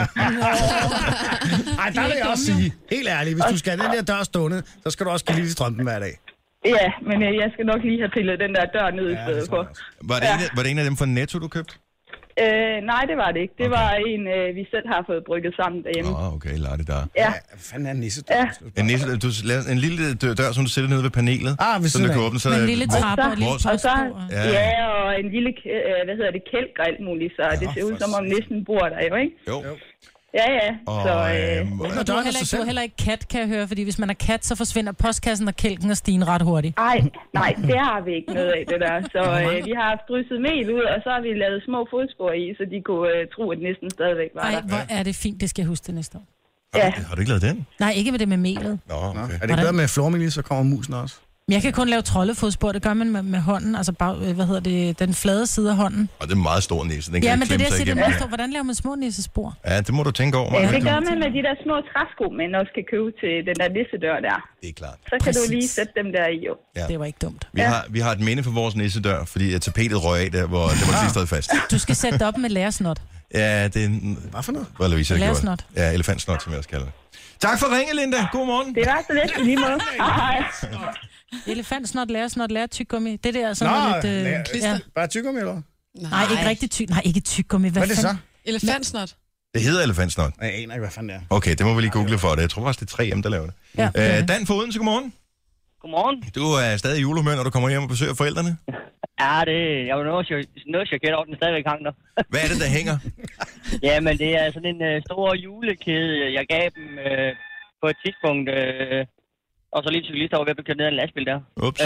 Ej, der vil jeg også sige, helt ærligt, hvis du skal have den der dør stående, så skal du også give lidt i strømpen hver dag. Ja, men jeg skal nok lige have pillet den der dør ned i stedet for. Var det en af dem fra Netto, du købte? Nej, det var det ikke. Det var en, vi selv har fået brygget sammen derhjemme. Okay, lad det der. Ja. Hvad fanden er en nissedør? Ja. En nissedør, du laver en lille dør, som du sætter ned ved panelet. Ved så du kan åbne, så en lille trappe og en lille postbord. Ja, og en lille, kælk og alt muligt, så det ser ud som om næsten bor der jo, ikke? Jo. Ja. Så, du har heller ikke kat, kan jeg høre, fordi hvis man er kat, så forsvinder postkassen og kælken og stigen ret hurtigt. Nej, det har vi ikke noget af, det der. Så vi har haft drysset mel ud, og så har vi lavet små fodspor i, så de kunne tro, at næsten stadigvæk var der. Hvor er det fint, det skal jeg huske det næste år. Har du ikke lavet den? Nej, ikke med det med melet. Nå, okay. Er det ikke bedre med flormelis, så kommer musen også? Men jeg kan kun lave troldefodspor, det gør man med hånden, altså den flade side af hånden. Og det er en meget stor næse, den ja, kan men det er det, jeg siger, det er meget stor. stor. Hvordan laver man små nissespor? Ja, det må du tænke over. Ja, det gør man med de der små træsko, man også kan købe til den der nissedør der. Det er klart. Så kan du lige sætte dem der i, jo. Ja. Det var ikke dumt. Vi har et minde for vores nissedør, fordi tapetet røg af der, hvor det var lige stået fast. Du skal sætte det op med lærersnot. Ja, det er en... Hvad for noget? Hvad Louise har gjort. Lærersnot. Ja, elefantsnot, som jeg også kalder det. Tak for ringe, Linda. God morgen. Det var så lidt i lige måde. Hej. Elefantsnot, lærersnot, tyggegummi. Det der er sådan lidt... Bare tyggegummi, eller? Nej, ikke rigtig tyggegummi. Nej, ikke tyggegummi. Hvad er det så? Elefantsnot. Det hedder elefantsnot. Jeg aner ikke, hvad fanden det er. Okay, det må vi lige google for det. Jeg tror faktisk, det er 3M, der laver det. Ja. Dan fra Odense, godmorgen. Godmorgen. Du er stadig i julehumør, når du kommer hjem og besøger forældrene? Ja, jeg var noget chokeret over, den stadigvæk hang der. Hvad er det, der hænger? Jamen, det er sådan en stor julekæde, jeg gav dem på et tidspunkt. Og så lige cyklister var ved at blive kørt ned af en lastbil der. Ups.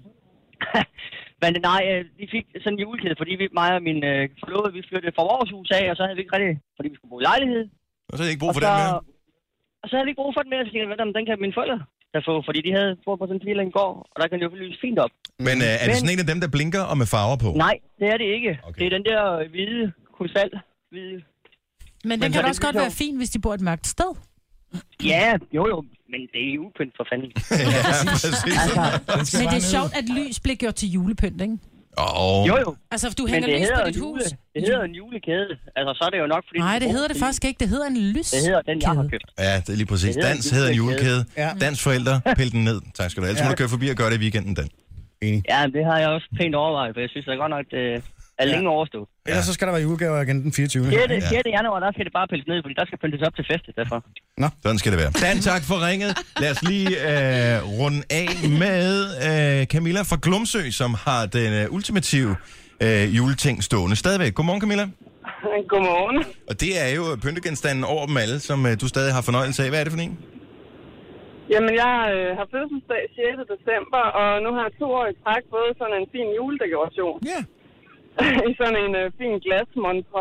Men nej, vi fik sådan en julekæde, fordi mig og min forlovede, vi flyttede fra vores hus af, og så havde vi ikke rigtig, fordi vi skulle bo i lejlighed. Og så havde I ikke brug for den mere? Og så havde vi ikke brug for den mere, så tænkte jeg, den kan mine forældre der få, fordi de havde boet på sådan en tvivl en gård, og der kan jo lyse fint op. Men er det sådan en af dem, der blinker og med farver på? Nej, det er det ikke. Okay. Det er den der hvide, hvide. Men den kan også godt være fin, hvis de bor et mørkt sted. Ja, jo, men det er julepynt for fanden. Ja, præcis. Altså, men det er sjovt, at lys bliver gjort til julepynt, ikke? Jo. Altså, du hænger lys på dit hus. Det hedder en julekæde. Altså, så er det jo nok, fordi... Nej, det hedder det faktisk ikke. Det hedder en lyskæde. Det hedder den, jeg har købt. Ja, det er lige præcis. Dans hedder en julekæde. Ja. Dans forældre, pille den ned. Tak skal du have. Ellers må du køre forbi og gøre det i weekenden, Dan. Enig. Ja, det har jeg også pænt overvejet, for jeg synes, det er godt nok, er længe overstået. Ellers så skal der være julegaver igen den 24. 6. januar, der skal det bare pilles ned, fordi der skal pyntes op til fest, derfor. Nå, sådan skal det være. Dan, tak for ringet. Lad os lige runde af med Camilla fra Glumsø, som har den ultimative juleting stående stadigvæk. Godmorgen, Camilla. Godmorgen. Og det er jo pyntegenstanden over dem alle, som du stadig har fornøjelse af. Hvad er det for en? Jamen, jeg har fødselsdag 6. december, og nu har jeg 2 år i træk både sådan en fin juledekoration. Ja. I sådan en fin glasmontre.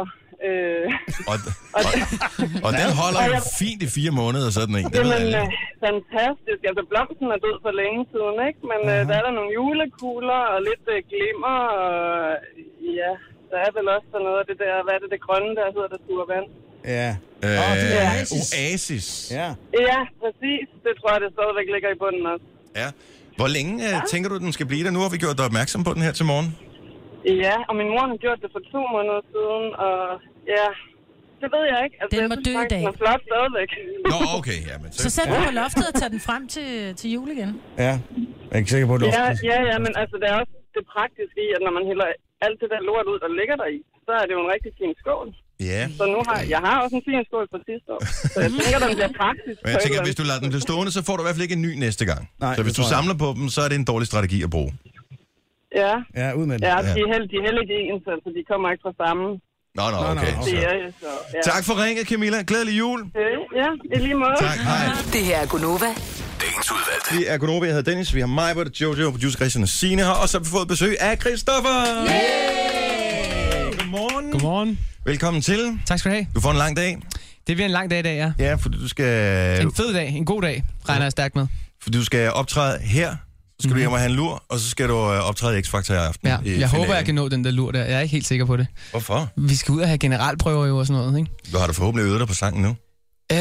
Og den holder jo fint i 4 måneder, sådan en. Jamen, fantastisk. Altså, blomsten er død for længe siden, ikke? Men der er der nogle julekugler og lidt glimmer, og ja, der er vel også sådan noget af det der, hvad er det grønne, der hedder, der suger vand? Ja. Oasis. Ja, præcis. Det tror jeg, det stadigvæk ligger i bunden også. Ja. Hvor længe tænker du, den skal blive der? Nu har vi gjort dig opmærksom på den her til morgen. Ja, og min mor har gjort det for 2 måneder siden, og ja, det ved jeg ikke. Altså, den må dø i dag. Den er flot stadigvæk. Nå, okay. Ja, men så sæt den på loftet og tag den frem til jul igen. Ja, jeg er ikke sikker på, at det ja, men altså, det er også det praktiske i, at når man hælder alt det der lort ud, der ligger der i, så er det jo en rigtig fin skål. Ja. Så nu jeg har også en fin skål fra sidste år. Så jeg tænker, den bliver praktisk. Men jeg tænker, hvis du lader den blive stående, så får du i hvert fald ikke en ny næste gang. Nej, så hvis du samler på dem, så er det en dårlig strategi at bruge. Ja, ud med det. Ja, de er heller ikke ens, så de kommer ikke fra samme. Nå, okay. Tak for ringet, Camilla. Glædelig jul. Ja, i lige måde. Tak, hej. Det her er Gunova. Dagens udvalgte. Vi er Gunova, jeg hedder Dennis. Vi har mig, Jojo, producer Christian og Signe her. Og så har vi fået besøg af Christoffer. Godmorgen. Godmorgen. Velkommen til. Tak skal du have. Du får en lang dag. Det bliver en lang dag i dag, ja. Ja, fordi du skal... En fed dag, en god dag, regner jeg stærkt med. Fordi du skal optræde her, så skal du hjem og have en lur, og så skal du optræde i X-Factor i aften. Ja, jeg håber, jeg kan nå den der lur der. Jeg er ikke helt sikker på det. Hvorfor? Vi skal ud og have generalprøver jo og sådan noget, ikke? Du har da forhåbentlig øvet dig på sangen nu. Ja,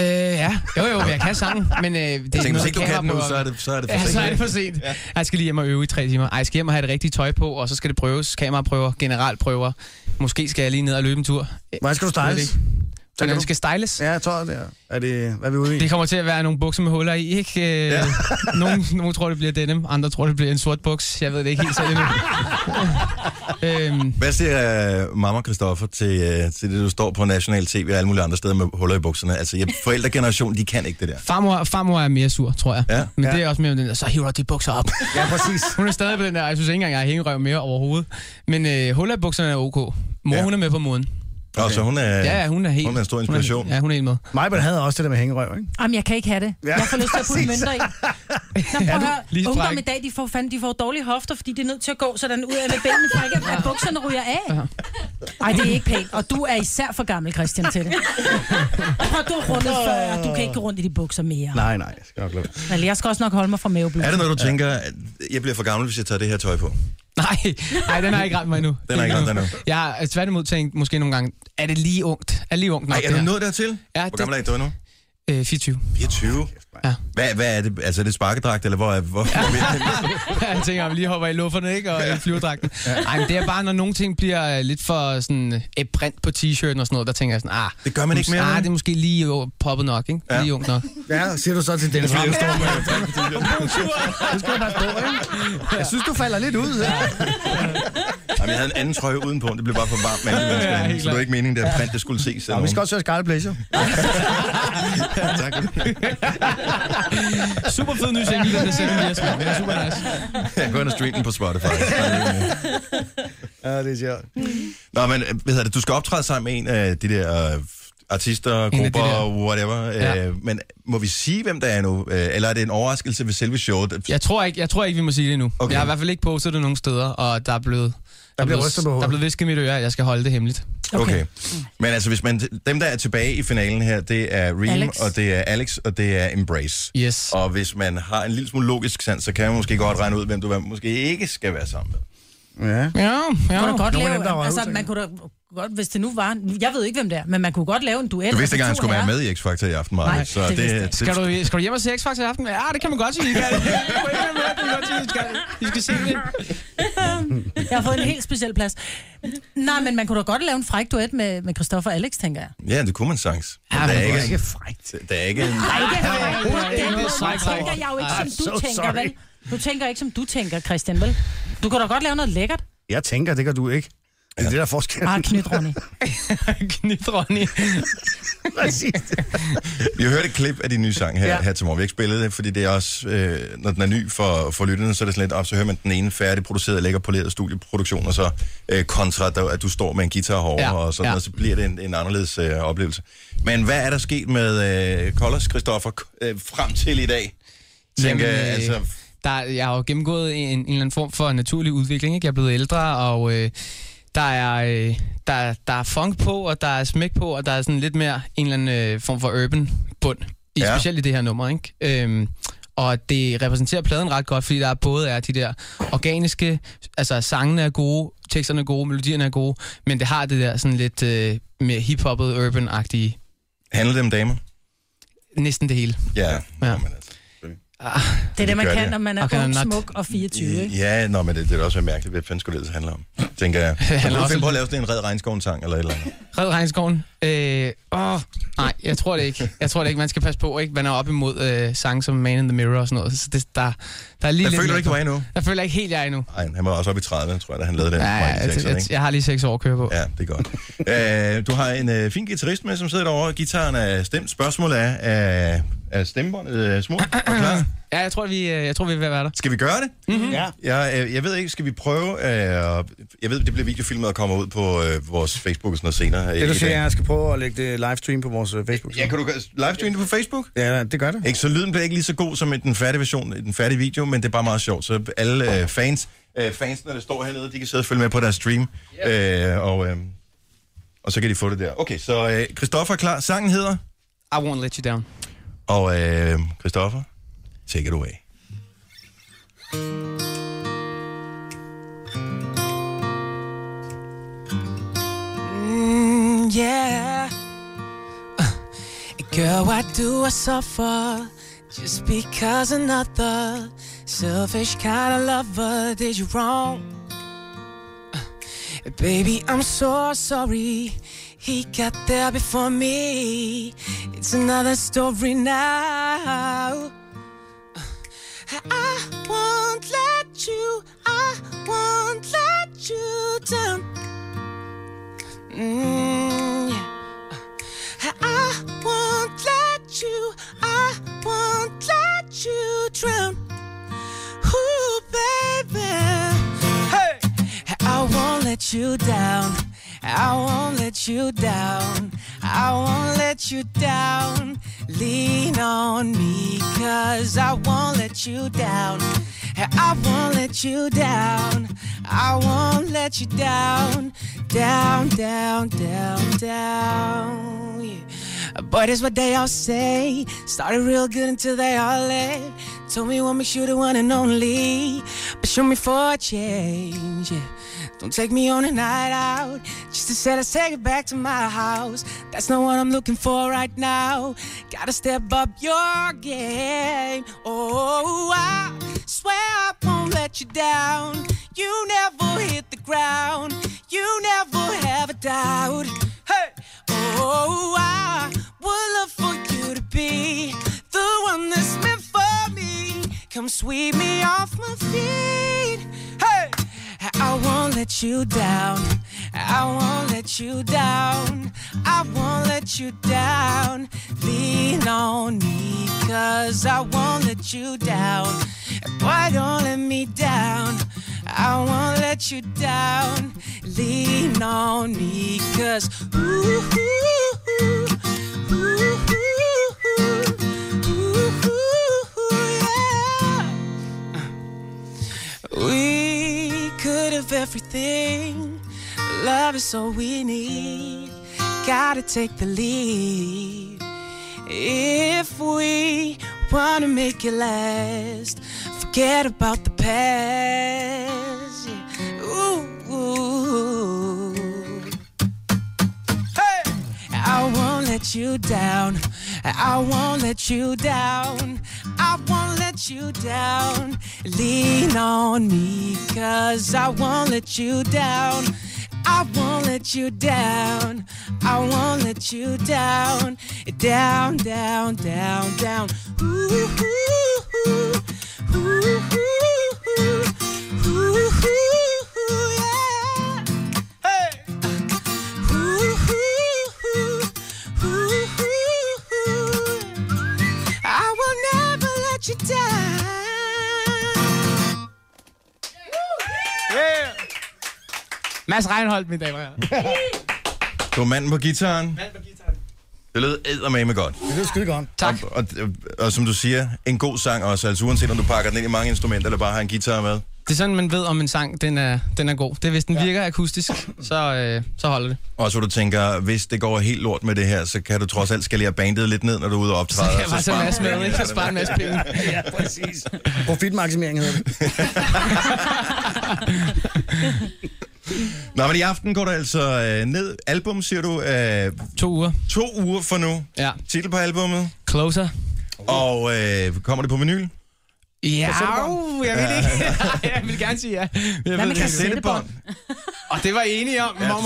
Ja, jo, jeg kan sangen, men det er tænker, noget, hvis ikke du kan den nu, så er det for sent. Så er det for sent. Ja. Jeg skal lige hjem og øve i 3 timer. Jeg skal hjem og have det rigtige tøj på, og så skal det prøves. Kameraprøver, generalprøver. Måske skal jeg lige ned og løbe en tur. Hvordan skal du styles? Hvordan skal styles? Ja, jeg tror det er det, hvad er vi ude i? Det kommer til at være nogle bukser med huller i, ikke? Nogen tror, det bliver denim, andre tror, det bliver en sort buks. Jeg ved det ikke helt selv endnu. Hvad siger mamma Christoffer til det, du står på national tv og alle mulige andre steder med huller i bukserne? Altså, forældregenerationen, de kan ikke det der. Farmor er mere sur, tror jeg. Ja. Men det er også mere den der, så hiver de bukser op. Ja, præcis. Hun er stadig på den der, jeg synes ikke engang, jeg har hængerøv mere overhovedet. Men huller i bukserne er ok. Mor, hun er med på moden. Okay. Så hun er, hun er helt... Hun er en stor inspiration. Hun er helt med. Majbert havde også det der med hængerøv, ikke? Jamen, jeg kan ikke have det. Ja. Jeg får lyst til at putte mønter i. Nå, prøv at høre. Ungdom i dag, de får dårlige hofter, fordi de er nødt til at gå sådan ud af med benene, for ikke at bukserne ryger af. Ej, det er ikke pænt. Og du er især for gammel, Christian, til det. Prøv, du er rundet før, du kan ikke gå rundt i de bukser mere. Nej, jeg skal nok lade. Eller jeg skal også nok holde mig fra maveblusen. Er det noget, du tænker, at jeg bliver for gammel, hvis jeg tager det her tøj på? Nej, den har ikke ramt mig endnu. Den har ikke ramt dig endnu. Jeg har tværtimod tænkt måske nogle gange, er det lige ungt? Nej, er du nået dertil? Ja, hvor gammel er du nu? 24. 24? Ja. Hvad er det? Altså, er det sparkedragt, eller hvor er jeg tænker, at vi lige hopper i lufferne, ikke? Og i flyverdragten. Nej, men det er bare, når nogle ting bliver lidt for sådan brændt på t-shirten og sådan noget, der tænker jeg sådan, det gør man ikke mere. Det er måske lige poppet nok, ikke? Ja. Lige ungt nok. Ja, siger du så til Dennis Ram, står med. Det skal du bare stå, ikke? Jeg synes, du falder lidt ud. Ja. Jamen, jeg havde en anden trøje udenpå, det blev bare for varmt med alle mennesker. Så det var ikke meningen, at print, det skulle ses. Ja, vi skal også høre Scarlet Pleasure. Ja, tak. Super fed ny single, den der sender vi os med. Det er super nice. Jeg går ind og stream den på Spotify. Ja, det er sjovt. Nå, men hvad hedder det? Du skal optræde sammen med en af de der artister, grupper, whatever. Ja. Men må vi sige, hvem der er nu? Eller er det en overraskelse ved selve showet? Jeg tror ikke, vi må sige det nu. Okay. Jeg har i hvert fald ikke postet det nogen steder, og der er blevet visket i mit øre, at jeg skal holde det hemmeligt. Okay. Men altså, hvis dem, der er tilbage i finalen her, det er Reem, Alex. og det er Alex, og det er Embrace. Yes. Og hvis man har en lille smule logisk sans, så kan man måske godt regne ud, hvem du måske ikke skal være sammen med. Ja. Kunne da godt lave, altså, man kunne da godt, hvis det nu var, jeg ved ikke, hvem det er, men man kunne godt lave en duel. Du vidste ikke, at han skulle være med i X-Factor i aften, Maja. Nej, så det skal du hjem og se X-Factor i aften? Ja, det kan man godt sige. I skal se det. Jeg har fået en helt speciel plads. Nej, men man kunne da godt lave en fræk duet med Christoffer og Alex, tænker jeg. Ja, det kunne man sagtens. Ja, det er ikke frækt. Det er ikke en... Nej, tænker jeg jo ikke, som du tænker, vel? Du tænker ikke, som du tænker, Christian, vel? Du kan da godt lave noget lækkert. Jeg tænker, det kan du ikke. Det er det, der forskel. Knyt Ronny. Knyt Ronny. Vi har hørt et klip af din nye sang her til morgen. Vi har ikke spillet det, fordi det er også, når den er ny for lytterne, så er det sådan lidt op, så hører man den ene færdigproducerede, lækker poleret studieproduktion, og så kontra, at du står med en guitar herovre, og sådan noget, så bliver det en anderledes oplevelse. Men hvad er der sket med Colors, Christoffer, frem til i dag? Tænker altså... Jeg har jo gennemgået en eller anden form for naturlig udvikling, ikke? Jeg er blevet ældre, og der er funk på, og der er smæk på, og der er sådan lidt mere en eller anden form for urban bund, specielt i det her nummer, ikke? Og det repræsenterer pladen ret godt, fordi der både er de der organiske, altså sangene er gode, teksterne er gode, melodierne er gode, men det har det der sådan lidt mere hip-hoppet, urban-agtige. Handler det om damer? Næsten det hele. Ja. Det er det, man kan, når man er ung, smuk og 24, ikke? Ja, men det er også mærkeligt, hvad fanden skulle det handle om? Tænker jeg. Kan du finde på at lave sådan en Red Regnskoven-sang eller et eller andet? Red Regnskoven? Nej, jeg tror det ikke. Man skal passe på, ikke? Man er op imod sange som Man in the Mirror og sådan noget. Så der er lige føler du ikke, du er endnu? Jeg føler ikke helt, jeg er endnu. Nej, han var også oppe i 30, tror jeg, da han lavede den. Jeg har lige 6 år at køre på. Ja, det er godt. Du har en fin guitarist med, som sidder derovre. Gitaren er stemt. Spørgsmålet er stemmebåndet smurt og klar? Ja, jeg tror, vi er ved at være der. Skal vi gøre det? Mm-hmm. Ja. Jeg ved ikke, skal vi prøve... jeg ved, det bliver videofilmet og kommer ud på vores Facebook og sådan noget senere. Det du siger, jeg skal prøve at lægge det livestream på vores Facebook. Ja, kan du livestream det på Facebook? Ja, det gør det. Ikke, så lyden bliver ikke lige så god som i den færdige version, den færdige video, men det er bare meget sjovt. Så alle fans, når der står hernede, de kan sidde og følge med på deres stream. Og så kan de få det der. Okay, så Christoffer er klar. Sangen hedder? I Won't Let You Down. Og Christoffer, take it away. Girl, why do I suffer just because another selfish kind of lover did you wrong? Baby, I'm so sorry. He got there before me. It's another story now. I won't let you down. Yeah. I won't let you drown. Ooh, baby. Hey! I won't let you down. I won't let you down. I won't let you down. Lean on me, 'cause I won't let you down. I won't let you down. I won't let you down. Down, down, down, down. Yeah. But it's what they all say. Started real good until they all left. Told me what makes you the one and only. But show me for a change, yeah. Don't take me on a night out just to say let's take it back to my house. That's not what I'm looking for right now. Gotta step up your game. Oh, I swear I won't let you down. You never hit the ground. You never have a doubt. Hey! Oh, I would love for you to be the one that's meant for me. Come sweep me off my feet. Hey! I won't let you down. I won't let you down. I won't let you down. Lean on me, 'cause I won't let you down. Boy, don't let me down. I won't let you down. Lean on me, 'cause ooh, we could have everything. Love is all we need. Gotta take the lead. If we wanna make it last, forget about the past. Yeah. Ooh. Hey! I won't let you down. I won't let you down. I won't let you down. Lean on me, 'cause I won't let you down. I won't let you down. I won't let you down. Down, down, down, down. Ooh, ooh, ooh, ooh, ooh, ooh, yeah. Hey. Ooh, ooh, ooh, ooh. I will never let you down. Yeah. Mads Reinholdt, mine damer og herrer. Du var manden på gitaren. Det lød eddermame godt. Det lød skide godt. Tak. Og som du siger, en god sang også. Altså uanset om du pakker den ind i mange instrumenter, eller bare har en guitar med. Det er sådan, man ved, om en sang den er god. Det er, hvis den virker akustisk, så holder det. Og så du tænker, hvis det går helt lort med det her, så kan du trods alt skalere bandet lidt ned, når du er ude og optræde. Så kan jeg bare tage masse med, ikke? Så spare en masse penge. Ja, præcis. Profitmaksimering hedder det. Nå, men i aften går der altså ned. Album, siger du? 2 uger. 2 uger for nu. Ja. Titel på albummet? Closer. Og kommer det på vinyl? Ja, jeg vil ikke. Jeg vil gerne sige ja. Hvad med kassettebånd? Og det var I enige om. Nej,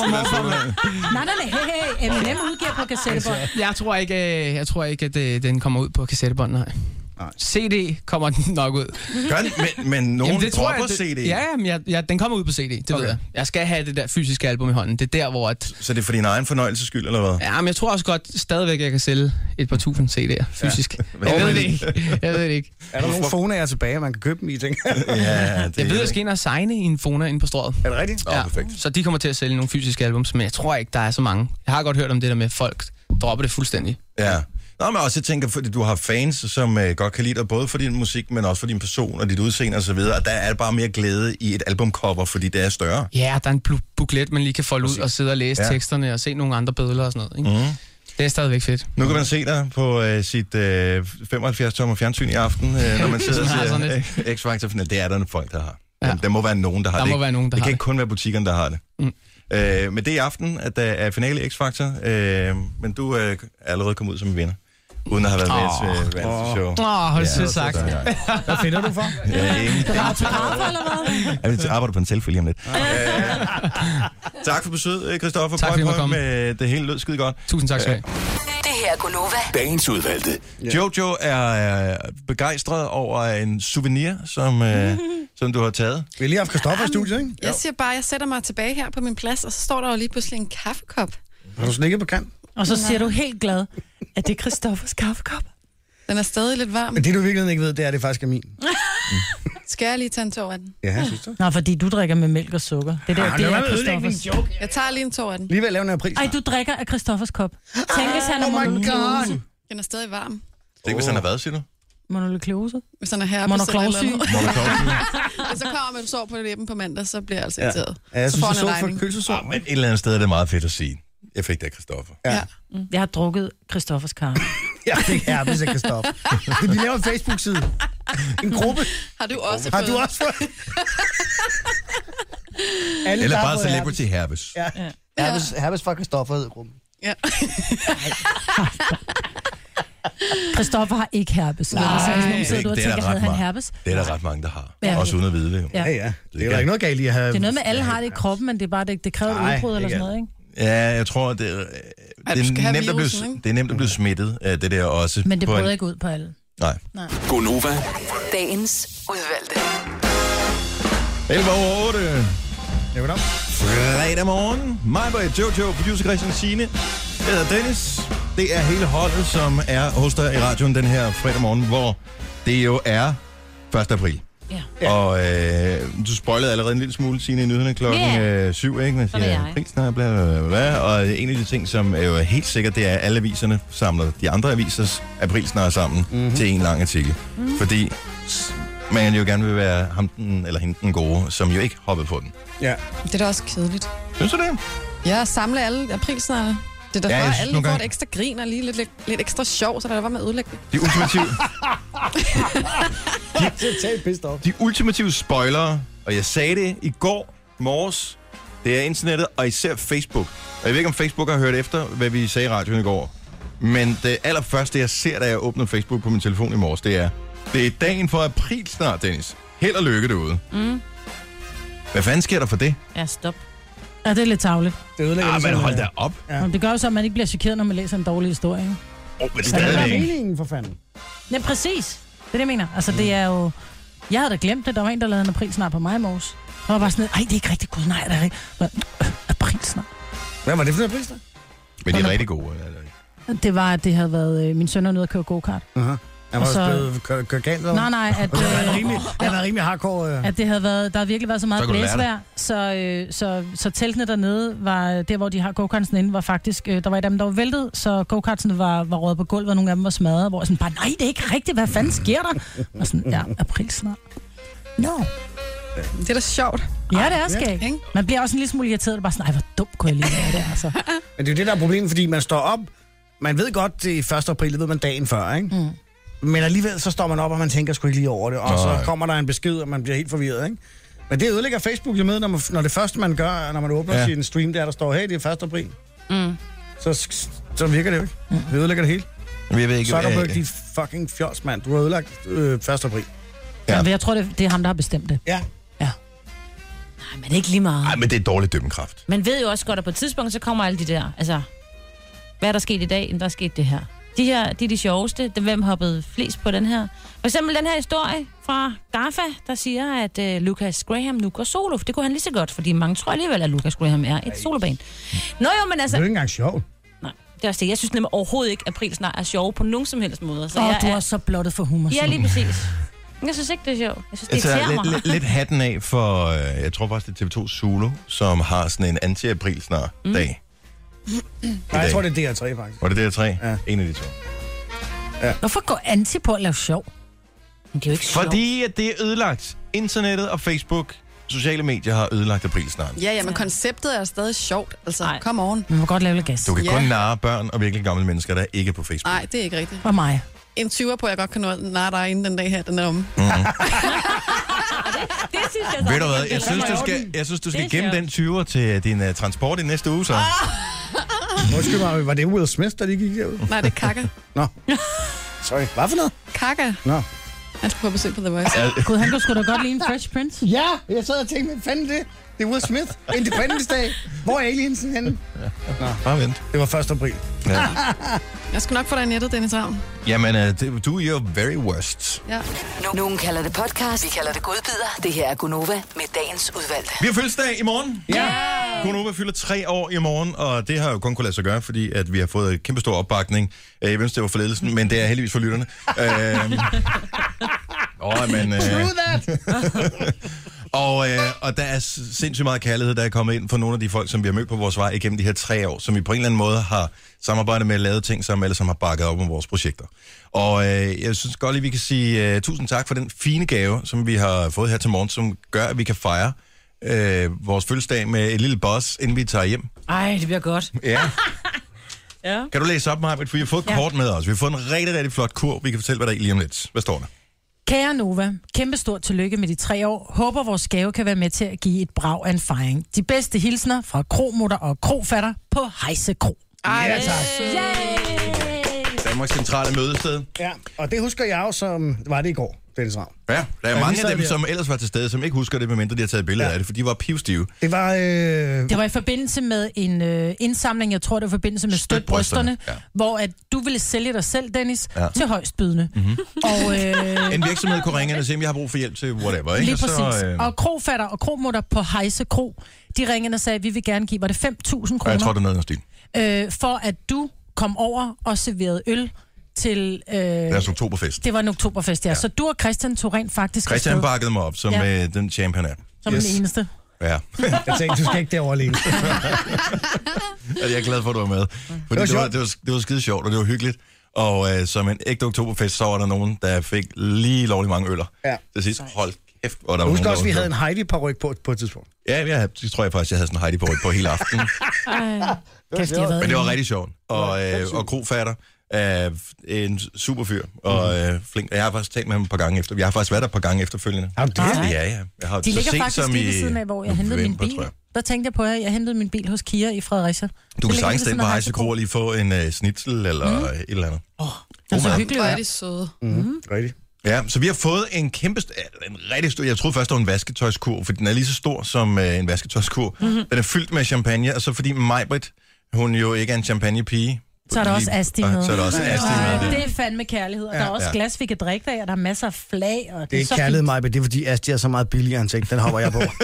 hey, Eminem udgiver på kassettebånd. Jeg tror ikke, at den kommer ud på kassettebånd, nej. CD kommer den nok ud. Gør den? Men nogen dropper CD? Ja, den kommer ud på CD, det ved jeg. Jeg skal have det der fysiske album i hånden. Det er der, hvor... Så det er for din egen fornøjelses skyld, eller hvad? Ja, men jeg tror også godt stadigvæk, jeg kan sælge et par tusind CD'er fysisk. Ja. Jeg ved det ikke. Er der nogle fonaer tilbage, man kan købe dem i, tænker jeg? Jeg ved, jeg skal ind og signe i en fona inde på Strøget. Er det rigtigt? Ja, perfekt. Så de kommer til at sælge nogle fysiske albums, men jeg tror ikke, der er så mange. Jeg har godt hørt om det der med, at folk dropper det fuldstændig. Ja. Nå, men også jeg tænker, fordi du har fans, som godt kan lide dig, både for din musik, men også for din person og dit udseende og så videre, og der er bare mere glæde i et albumcover, fordi det er større. Ja, der er en booklet, man lige kan folde ud og sidde og læse teksterne og se nogle andre billeder og sådan noget, ikke? Mm. Det er stadigvæk fedt. Nu kan man se dig på sit 75-tommer fjernsyn i aften, når man sidder og ser X-Factor. Det er der folk, der har. Ja. Der må være nogen, der har det. Der må være nogen, der det har kan ikke kun være butikkerne, der har det. Mm. Men det er i aften, at der er finale i X-Factor, men du er allerede kommet ud som vinder. uden at have været med til verdens show. Hold sødt sagt. Hvad finder du for? Ingen. Det var autografer, eller hvad? Jeg arbejder på en selvfølge om lidt. Tak for besøget, Christoffer. Tak fordi du kom. Det hele lød skide godt. Tusind tak skal du have. Det her er Gunova. Dagens udvalgte. Jojo er begejstret over en souvenir, som du har taget. Vi har lige haft Christoffer i studiet, ikke? Jeg siger bare, jeg sætter mig tilbage her på min plads, og så står der jo lige pludselig en kaffekop. Har du slikket på kant? Og så siger du helt glad, at det er Christoffers kaffekop. Den er stadig lidt varm. Men det du virkelig ikke ved, det er, at det faktisk er min. Skal jeg lige tage en tår af den? Ja, jeg synes det. Nå, fordi du drikker med mælk og sukker. Det er Christoffers. Jeg tager lige en tår af den. Lige ved at lave en april. Ej, du drikker af Christoffers kop. Tænk, hvis han er mononukleose. Den er stadig varm. Tænk, hvis han har været, siger du? Mononukleose? Hvis han er herpes Monoklovsyg. eller noget. Hvis så kommer man sår på læben på mandag, så bliver jeg altså irriteret. Ja, jeg så synes, får det han en så for regning. kølsesår. Men et eller andet sted er det meget fedt at sige. Jeg fik det af Christoffer. Ja. Jeg har drukket Christoffers kaffe. Jeg fik herpes af Christoffer. Vi laver en Facebook-side. En gruppe. Har du også Har fået? du også fået? Eller bare celebrity herpes. Ja. Herpes fra Christoffer hed gruppen. Ja. Christoffer har ikke herpes. Nej, det det er der ret mange. Det er der ret mange, der har. Ja. Også uden at vide det. Ja. Ja. Det er der ikke noget galt i at have... Det er noget med, alle har det i kroppen, men det er bare, det kræver et udbrud eller sådan noget, ikke? Ja, jeg tror, det er nemt at blive smittet af det der også. Men det bryder ikke ud på alle. Nej. Gunova. Dagens udvalgte. 11:08. Ja, goddag. Fredag morgen. Mig, Jojo, producer Christian Signe. Jeg hedder Dennis. Det er hele holdet, som er hos dig i radioen den her fredag morgen, hvor det jo er 1. april. Ja. Og du spoilede allerede en lille smule, Signe, i nyhederne klokken 7, ikke? Man siger, aprilsnar, bla, bla, bla. Og en af de ting, som er jo helt sikkert, det er, at alle aviserne samler de andre avisers aprilsnar sammen til en lang artikel. Fordi man jo gerne vil være ham den, eller hende den gode, som jo ikke hoppede på den. Ja. Det er da også kedeligt. Synes du det? Ja, samle alle aprilsnare. Det er Ja, derfor, jeg at synes alle nogle får gange- et ekstra grin og lige lidt ekstra sjov, så der var med at ødelægge det. De ultimative, de ultimative spoilere, og jeg sagde det i går morges, det er internettet, og især Facebook. Og jeg ved ikke, om Facebook har hørt efter, hvad vi sagde i radioen i går. Men det allerførste, jeg ser, da jeg åbner Facebook på min telefon i morges, det er dagen for april snart, Dennis. Held og lykke derude. Hvad fanden sker der for det? Ja, stop. Ja, det er lidt tarveligt. Det ødelægger men hold da op. Ja. Det gør jo så, at man ikke bliver chokeret, når man læser en dårlig historie, ikke? Men det er meningen, for fanden. Ja, præcis. Det er det, jeg mener. Altså, det er jo... Jeg havde da glemt det. Der var en, der lavede en aprilsnar på mig i morges. Og var bare sådan, ej, det er ikke rigtig god. Nej, det er ikke. Aprilsnar. Hvad var det for en aprilsnar? Men de er rigtig gode, eller? Det var, at det havde været min søn er nede at køre go-kart. Han var også blevet kørt galt, eller? Nej, at... Han var rimelig hardcore. At det havde været, der havde virkelig været så meget Så kunne du blæsvejr, så teltene dernede var, der hvor de har go-kartsen inde, var faktisk, der var et af dem, der var væltet, så go-kartsen var røget på gulvet, og nogle af dem var smadret, hvor jeg sådan bare, nej, det er ikke rigtigt, hvad fanden sker der? Og sådan, ja, april snart. No. Det er da sjovt. Ja, det er skægt. Man bliver også en lille smule irriteret, bare sådan, ej, hvor dumt kunne jeg lige være det, altså. Men det er jo det, der er problemet, fordi man står op, man ved godt, det er 1. april, det ved man dagen før, ikke? Men alligevel så står man op, og man tænker sgu ikke lige over det, og så kommer der en besked, og man bliver helt forvirret, ikke? Men det ødelægger Facebook jo med, når det første, man gør, når man åbner sin stream, der står, hey, det er 1. april. Så virker det jo ikke. Det ødelægger det hele. Jeg ved ikke, så er der blevet dit fucking fjols, mand. Du har ødelagt 1. april. Ja. Jeg tror, det er ham, der har bestemt det. Ja. Nej, men ikke lige meget. Nej, men det er dårlig dømmekraft. Man ved jo også godt, at på et tidspunkt, så kommer alle de der, altså, hvad er der sket i dag? Der er sket det her. De her, de er de sjoveste. Hvem hoppede flest på den her? For eksempel den her historie fra GAFA, der siger, at Lucas Graham nu går solo. Det kunne han lige så godt, fordi mange tror alligevel, at Lucas Graham er et soloband. Nå jo, men altså... Det er jo ikke engang sjovt. Nej, det er også det. Jeg synes nemlig overhovedet ikke, at aprilsnar er sjov på nogen som helst måde. Så du er så blottet for humor. Ja, lige præcis. Jeg synes ikke, det er sjovt. Jeg synes, det irriterer mig. Lidt hatten af for, jeg tror faktisk, det er TV2 Zulu, som har sådan en anti-aprilsnar-dag. Nej, jeg tror, det er DR3, faktisk. Var det DR3? Ja. En af de to. Ja. Hvorfor går anti på at lave sjov? Men det er jo ikke sjov. Fordi at det er ødelagt. Internettet og Facebook, sociale medier har ødelagt aprilsnaren. Ja, men konceptet er stadig sjovt. Altså, come on. Man må godt lave lidt gas. Du kan kun narre børn og virkelig gamle mennesker, der ikke er på Facebook. Nej, det er ikke rigtigt. Og mig. En 20'er på, jeg godt kan nå narre dig inden den dag her, den er omme. Det synes jeg så. Ved du hvad, jeg synes, du skal gemme den 20'er til din transport i næste uge, så. Undskyld mig, var det Will Smith, der lige gik derud? Nej, det er Kaka. Nå. Sorry, hvad for noget? Kaka. Nå. Han skulle på besøg på The Voice. Gud, han kunne sgu da godt lide en Fresh Prince. Ja, jeg sad og tænkte, hvad fanden det? Det er Will Smith. Independence Day. Hvor er aliensen henne? Nå, bare vent. Det var 1. april. Ja. Jeg skal nok få dig nettet, Dennis Ravn. Jamen, du er jo very worst. Ja. Nogen kalder det podcast, vi kalder det godbider. Det her er Gunova med dagens udvalgte. Vi har fødselsdag i morgen. Ja. Gunova fylder 3 år i morgen, og det har jo kun kunne lade sig gøre, fordi at vi har fået et kæmpe stor opbakning. Jeg synes, det var for ledelsen, men det er heldigvis for lytterne. True that! Og der er sindssygt meget kærlighed, der er kommet ind for nogle af de folk, som vi har mødt på vores vej igennem de her 3 år, som vi på en eller anden måde har samarbejdet med at lave ting sammen, eller som har bakket op om vores projekter. Og jeg synes godt lige, vi kan sige tusind tak for den fine gave, som vi har fået her til morgen, som gør, at vi kan fejre vores fødselsdag med et lille boss, inden vi tager hjem. Ej, det bliver godt. Ja. Ja. Kan du læse op, Maja? For vi har fået et kort med os. Vi har fået en rigtig, rigtig flot kur. Vi kan fortælle, hvad der er lige om lidt. Hvad står der? Kære Nova, kæmpe stort tillykke med de 3 år. Håber, vores gave kan være med til at give et brag af en fejring. De bedste hilsner fra kromutter og krofatter på Heise Kro. Ja, tak. Danmarks centrale mødested. Ja, og det husker jeg jo, som var det i går, Dennis Ravn. Ja, der er mange af dem, som ellers var til stede, som ikke husker det, medmindre de har taget billeder af det, for de var pivstive. Det var... Det var i forbindelse med en indsamling, jeg tror det var i forbindelse med Støt brysterne, hvor at du ville sælge dig selv, Dennis, til højstbydende. Mm-hmm. Og, en virksomhed kunne ringe og sige, at jeg har brug for hjælp til whatever, ikke? Lige præcis. Og krofatter og kromutter på Heise Kro, de ringede og sagde, at vi vil gerne give, var det 5.000 kroner? Jeg tror, det er noget af stil. For at du kom over og serverede øl til... Deres oktoberfest. Det var en oktoberfest, ja. Så du og Christian tog rent faktisk Christian bakkede mig op, som den champ han er. Som den eneste. Ja. Jeg tænkte, du skal ikke derovre alene. Jeg er glad for, at du var med. Fordi det var skide sjovt, og det var hyggeligt. Og som en ægte oktoberfest, så var der nogen, der fik lige lovlig mange øller. Ja. Det sidste, hold kæft, hvor der var husk nogen, også, vi havde en Heidi-paryk på et tidspunkt. Ja, det tror jeg faktisk, jeg havde sådan en Heidi-paryk på hele aftenen. Men det var rigtig sjovt. Og krofatter er en super fyr og flink. Jeg har faktisk talt med ham et par gange efter. Jeg har faktisk været der et par gange efterfølgende. Har du det? Ja. Jeg har de ligger faktisk lige ved siden af, hvor jeg hentede min bil. Der tænkte jeg på, at jeg hentede min bil hos Kia i Fredericia. Du kan sagtens den på Heise Kro og lige få en schnitzel eller et eller andet. Det er så hyggeligt. Hvor er de søde. Rigtigt. Ja, så vi har fået en kæmpe, en rigtig stor, jeg troede først, det var en vasketøjskur, for den er lige så stor som en vasketøjskur. Den er fyldt med champagne, og så fordi Majbrit, hun jo ikke er en champagnepige. Så er der også Asti med. Så er der også Asti med. Det er fandme kærlighed, og der er også glas, vi kan drikke af, og der er masser af flag. Og det er kærlighed, Majbrit, det er fordi Asti er så meget billigere end ting. Den hopper jeg på. Det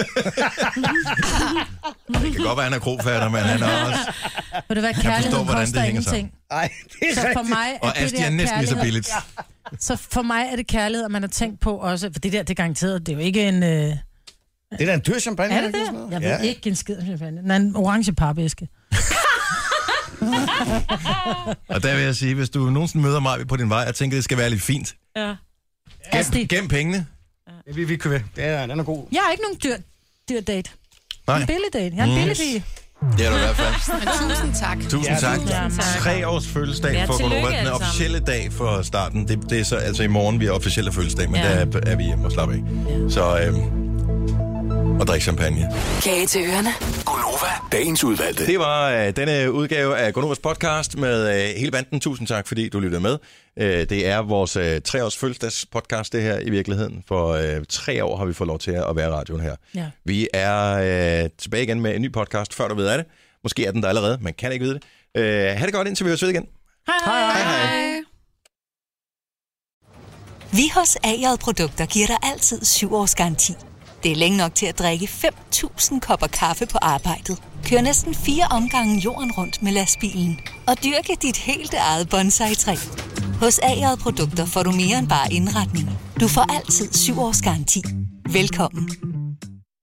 kan godt være, han er krofatter, men han er også... Ved du hvad, kærlighed koster ingenting. Nej, det er så for mig er og Asti er næsten lige så billigt. Så for mig er det kærlighed, at man har tænkt på også, for det der, det er garanteret, det er jo ikke en... Det er da en dyr champagne. Er det det? Jeg ved ikke en skid champagne. Den er en orange papæske. Og der vil jeg sige, hvis du nogensinde møder mig på din vej, jeg tænker, det skal være lidt fint. Ja. Gem pengene. Ja. Vi køber. Den er god. Jeg har ikke nogen dyr date. Nej. En billig date. Jeg er en billig pige. Det er du i hvert fald. Men tusind tak. Tusind tak. 3 års fødselsdag for Gunova. Den officielle dag for starten. Det er så altså i morgen, vi er officielle fødselsdag, men der er vi hjemme og slappe af. Så og drikke champagne. Kage til ørerne. Gunova, dagens udvalgte. Det var denne udgave af Gunovas podcast med hele banden. Tusind tak, fordi du lyttede med. Det er vores 3-års fødselsdags podcast, det her i virkeligheden. For 3 år har vi fået lov til at være i radioen her. Ja. Vi er tilbage igen med en ny podcast, før du ved af det. Måske er den der allerede, man kan ikke vide det. Ha' det godt, indtil vi høres ved igen. Hej. Vi hos A.J. Produkter giver dig altid 7 års garanti. Det er længe nok til at drikke 5.000 kopper kaffe på arbejdet. Kør næsten 4 omgange jorden rundt med lastbilen. Og dyrke dit helt eget bonsai-træ. Hos A.J. Produkter får du mere end bare indretning. Du får altid 7 års garanti. Velkommen.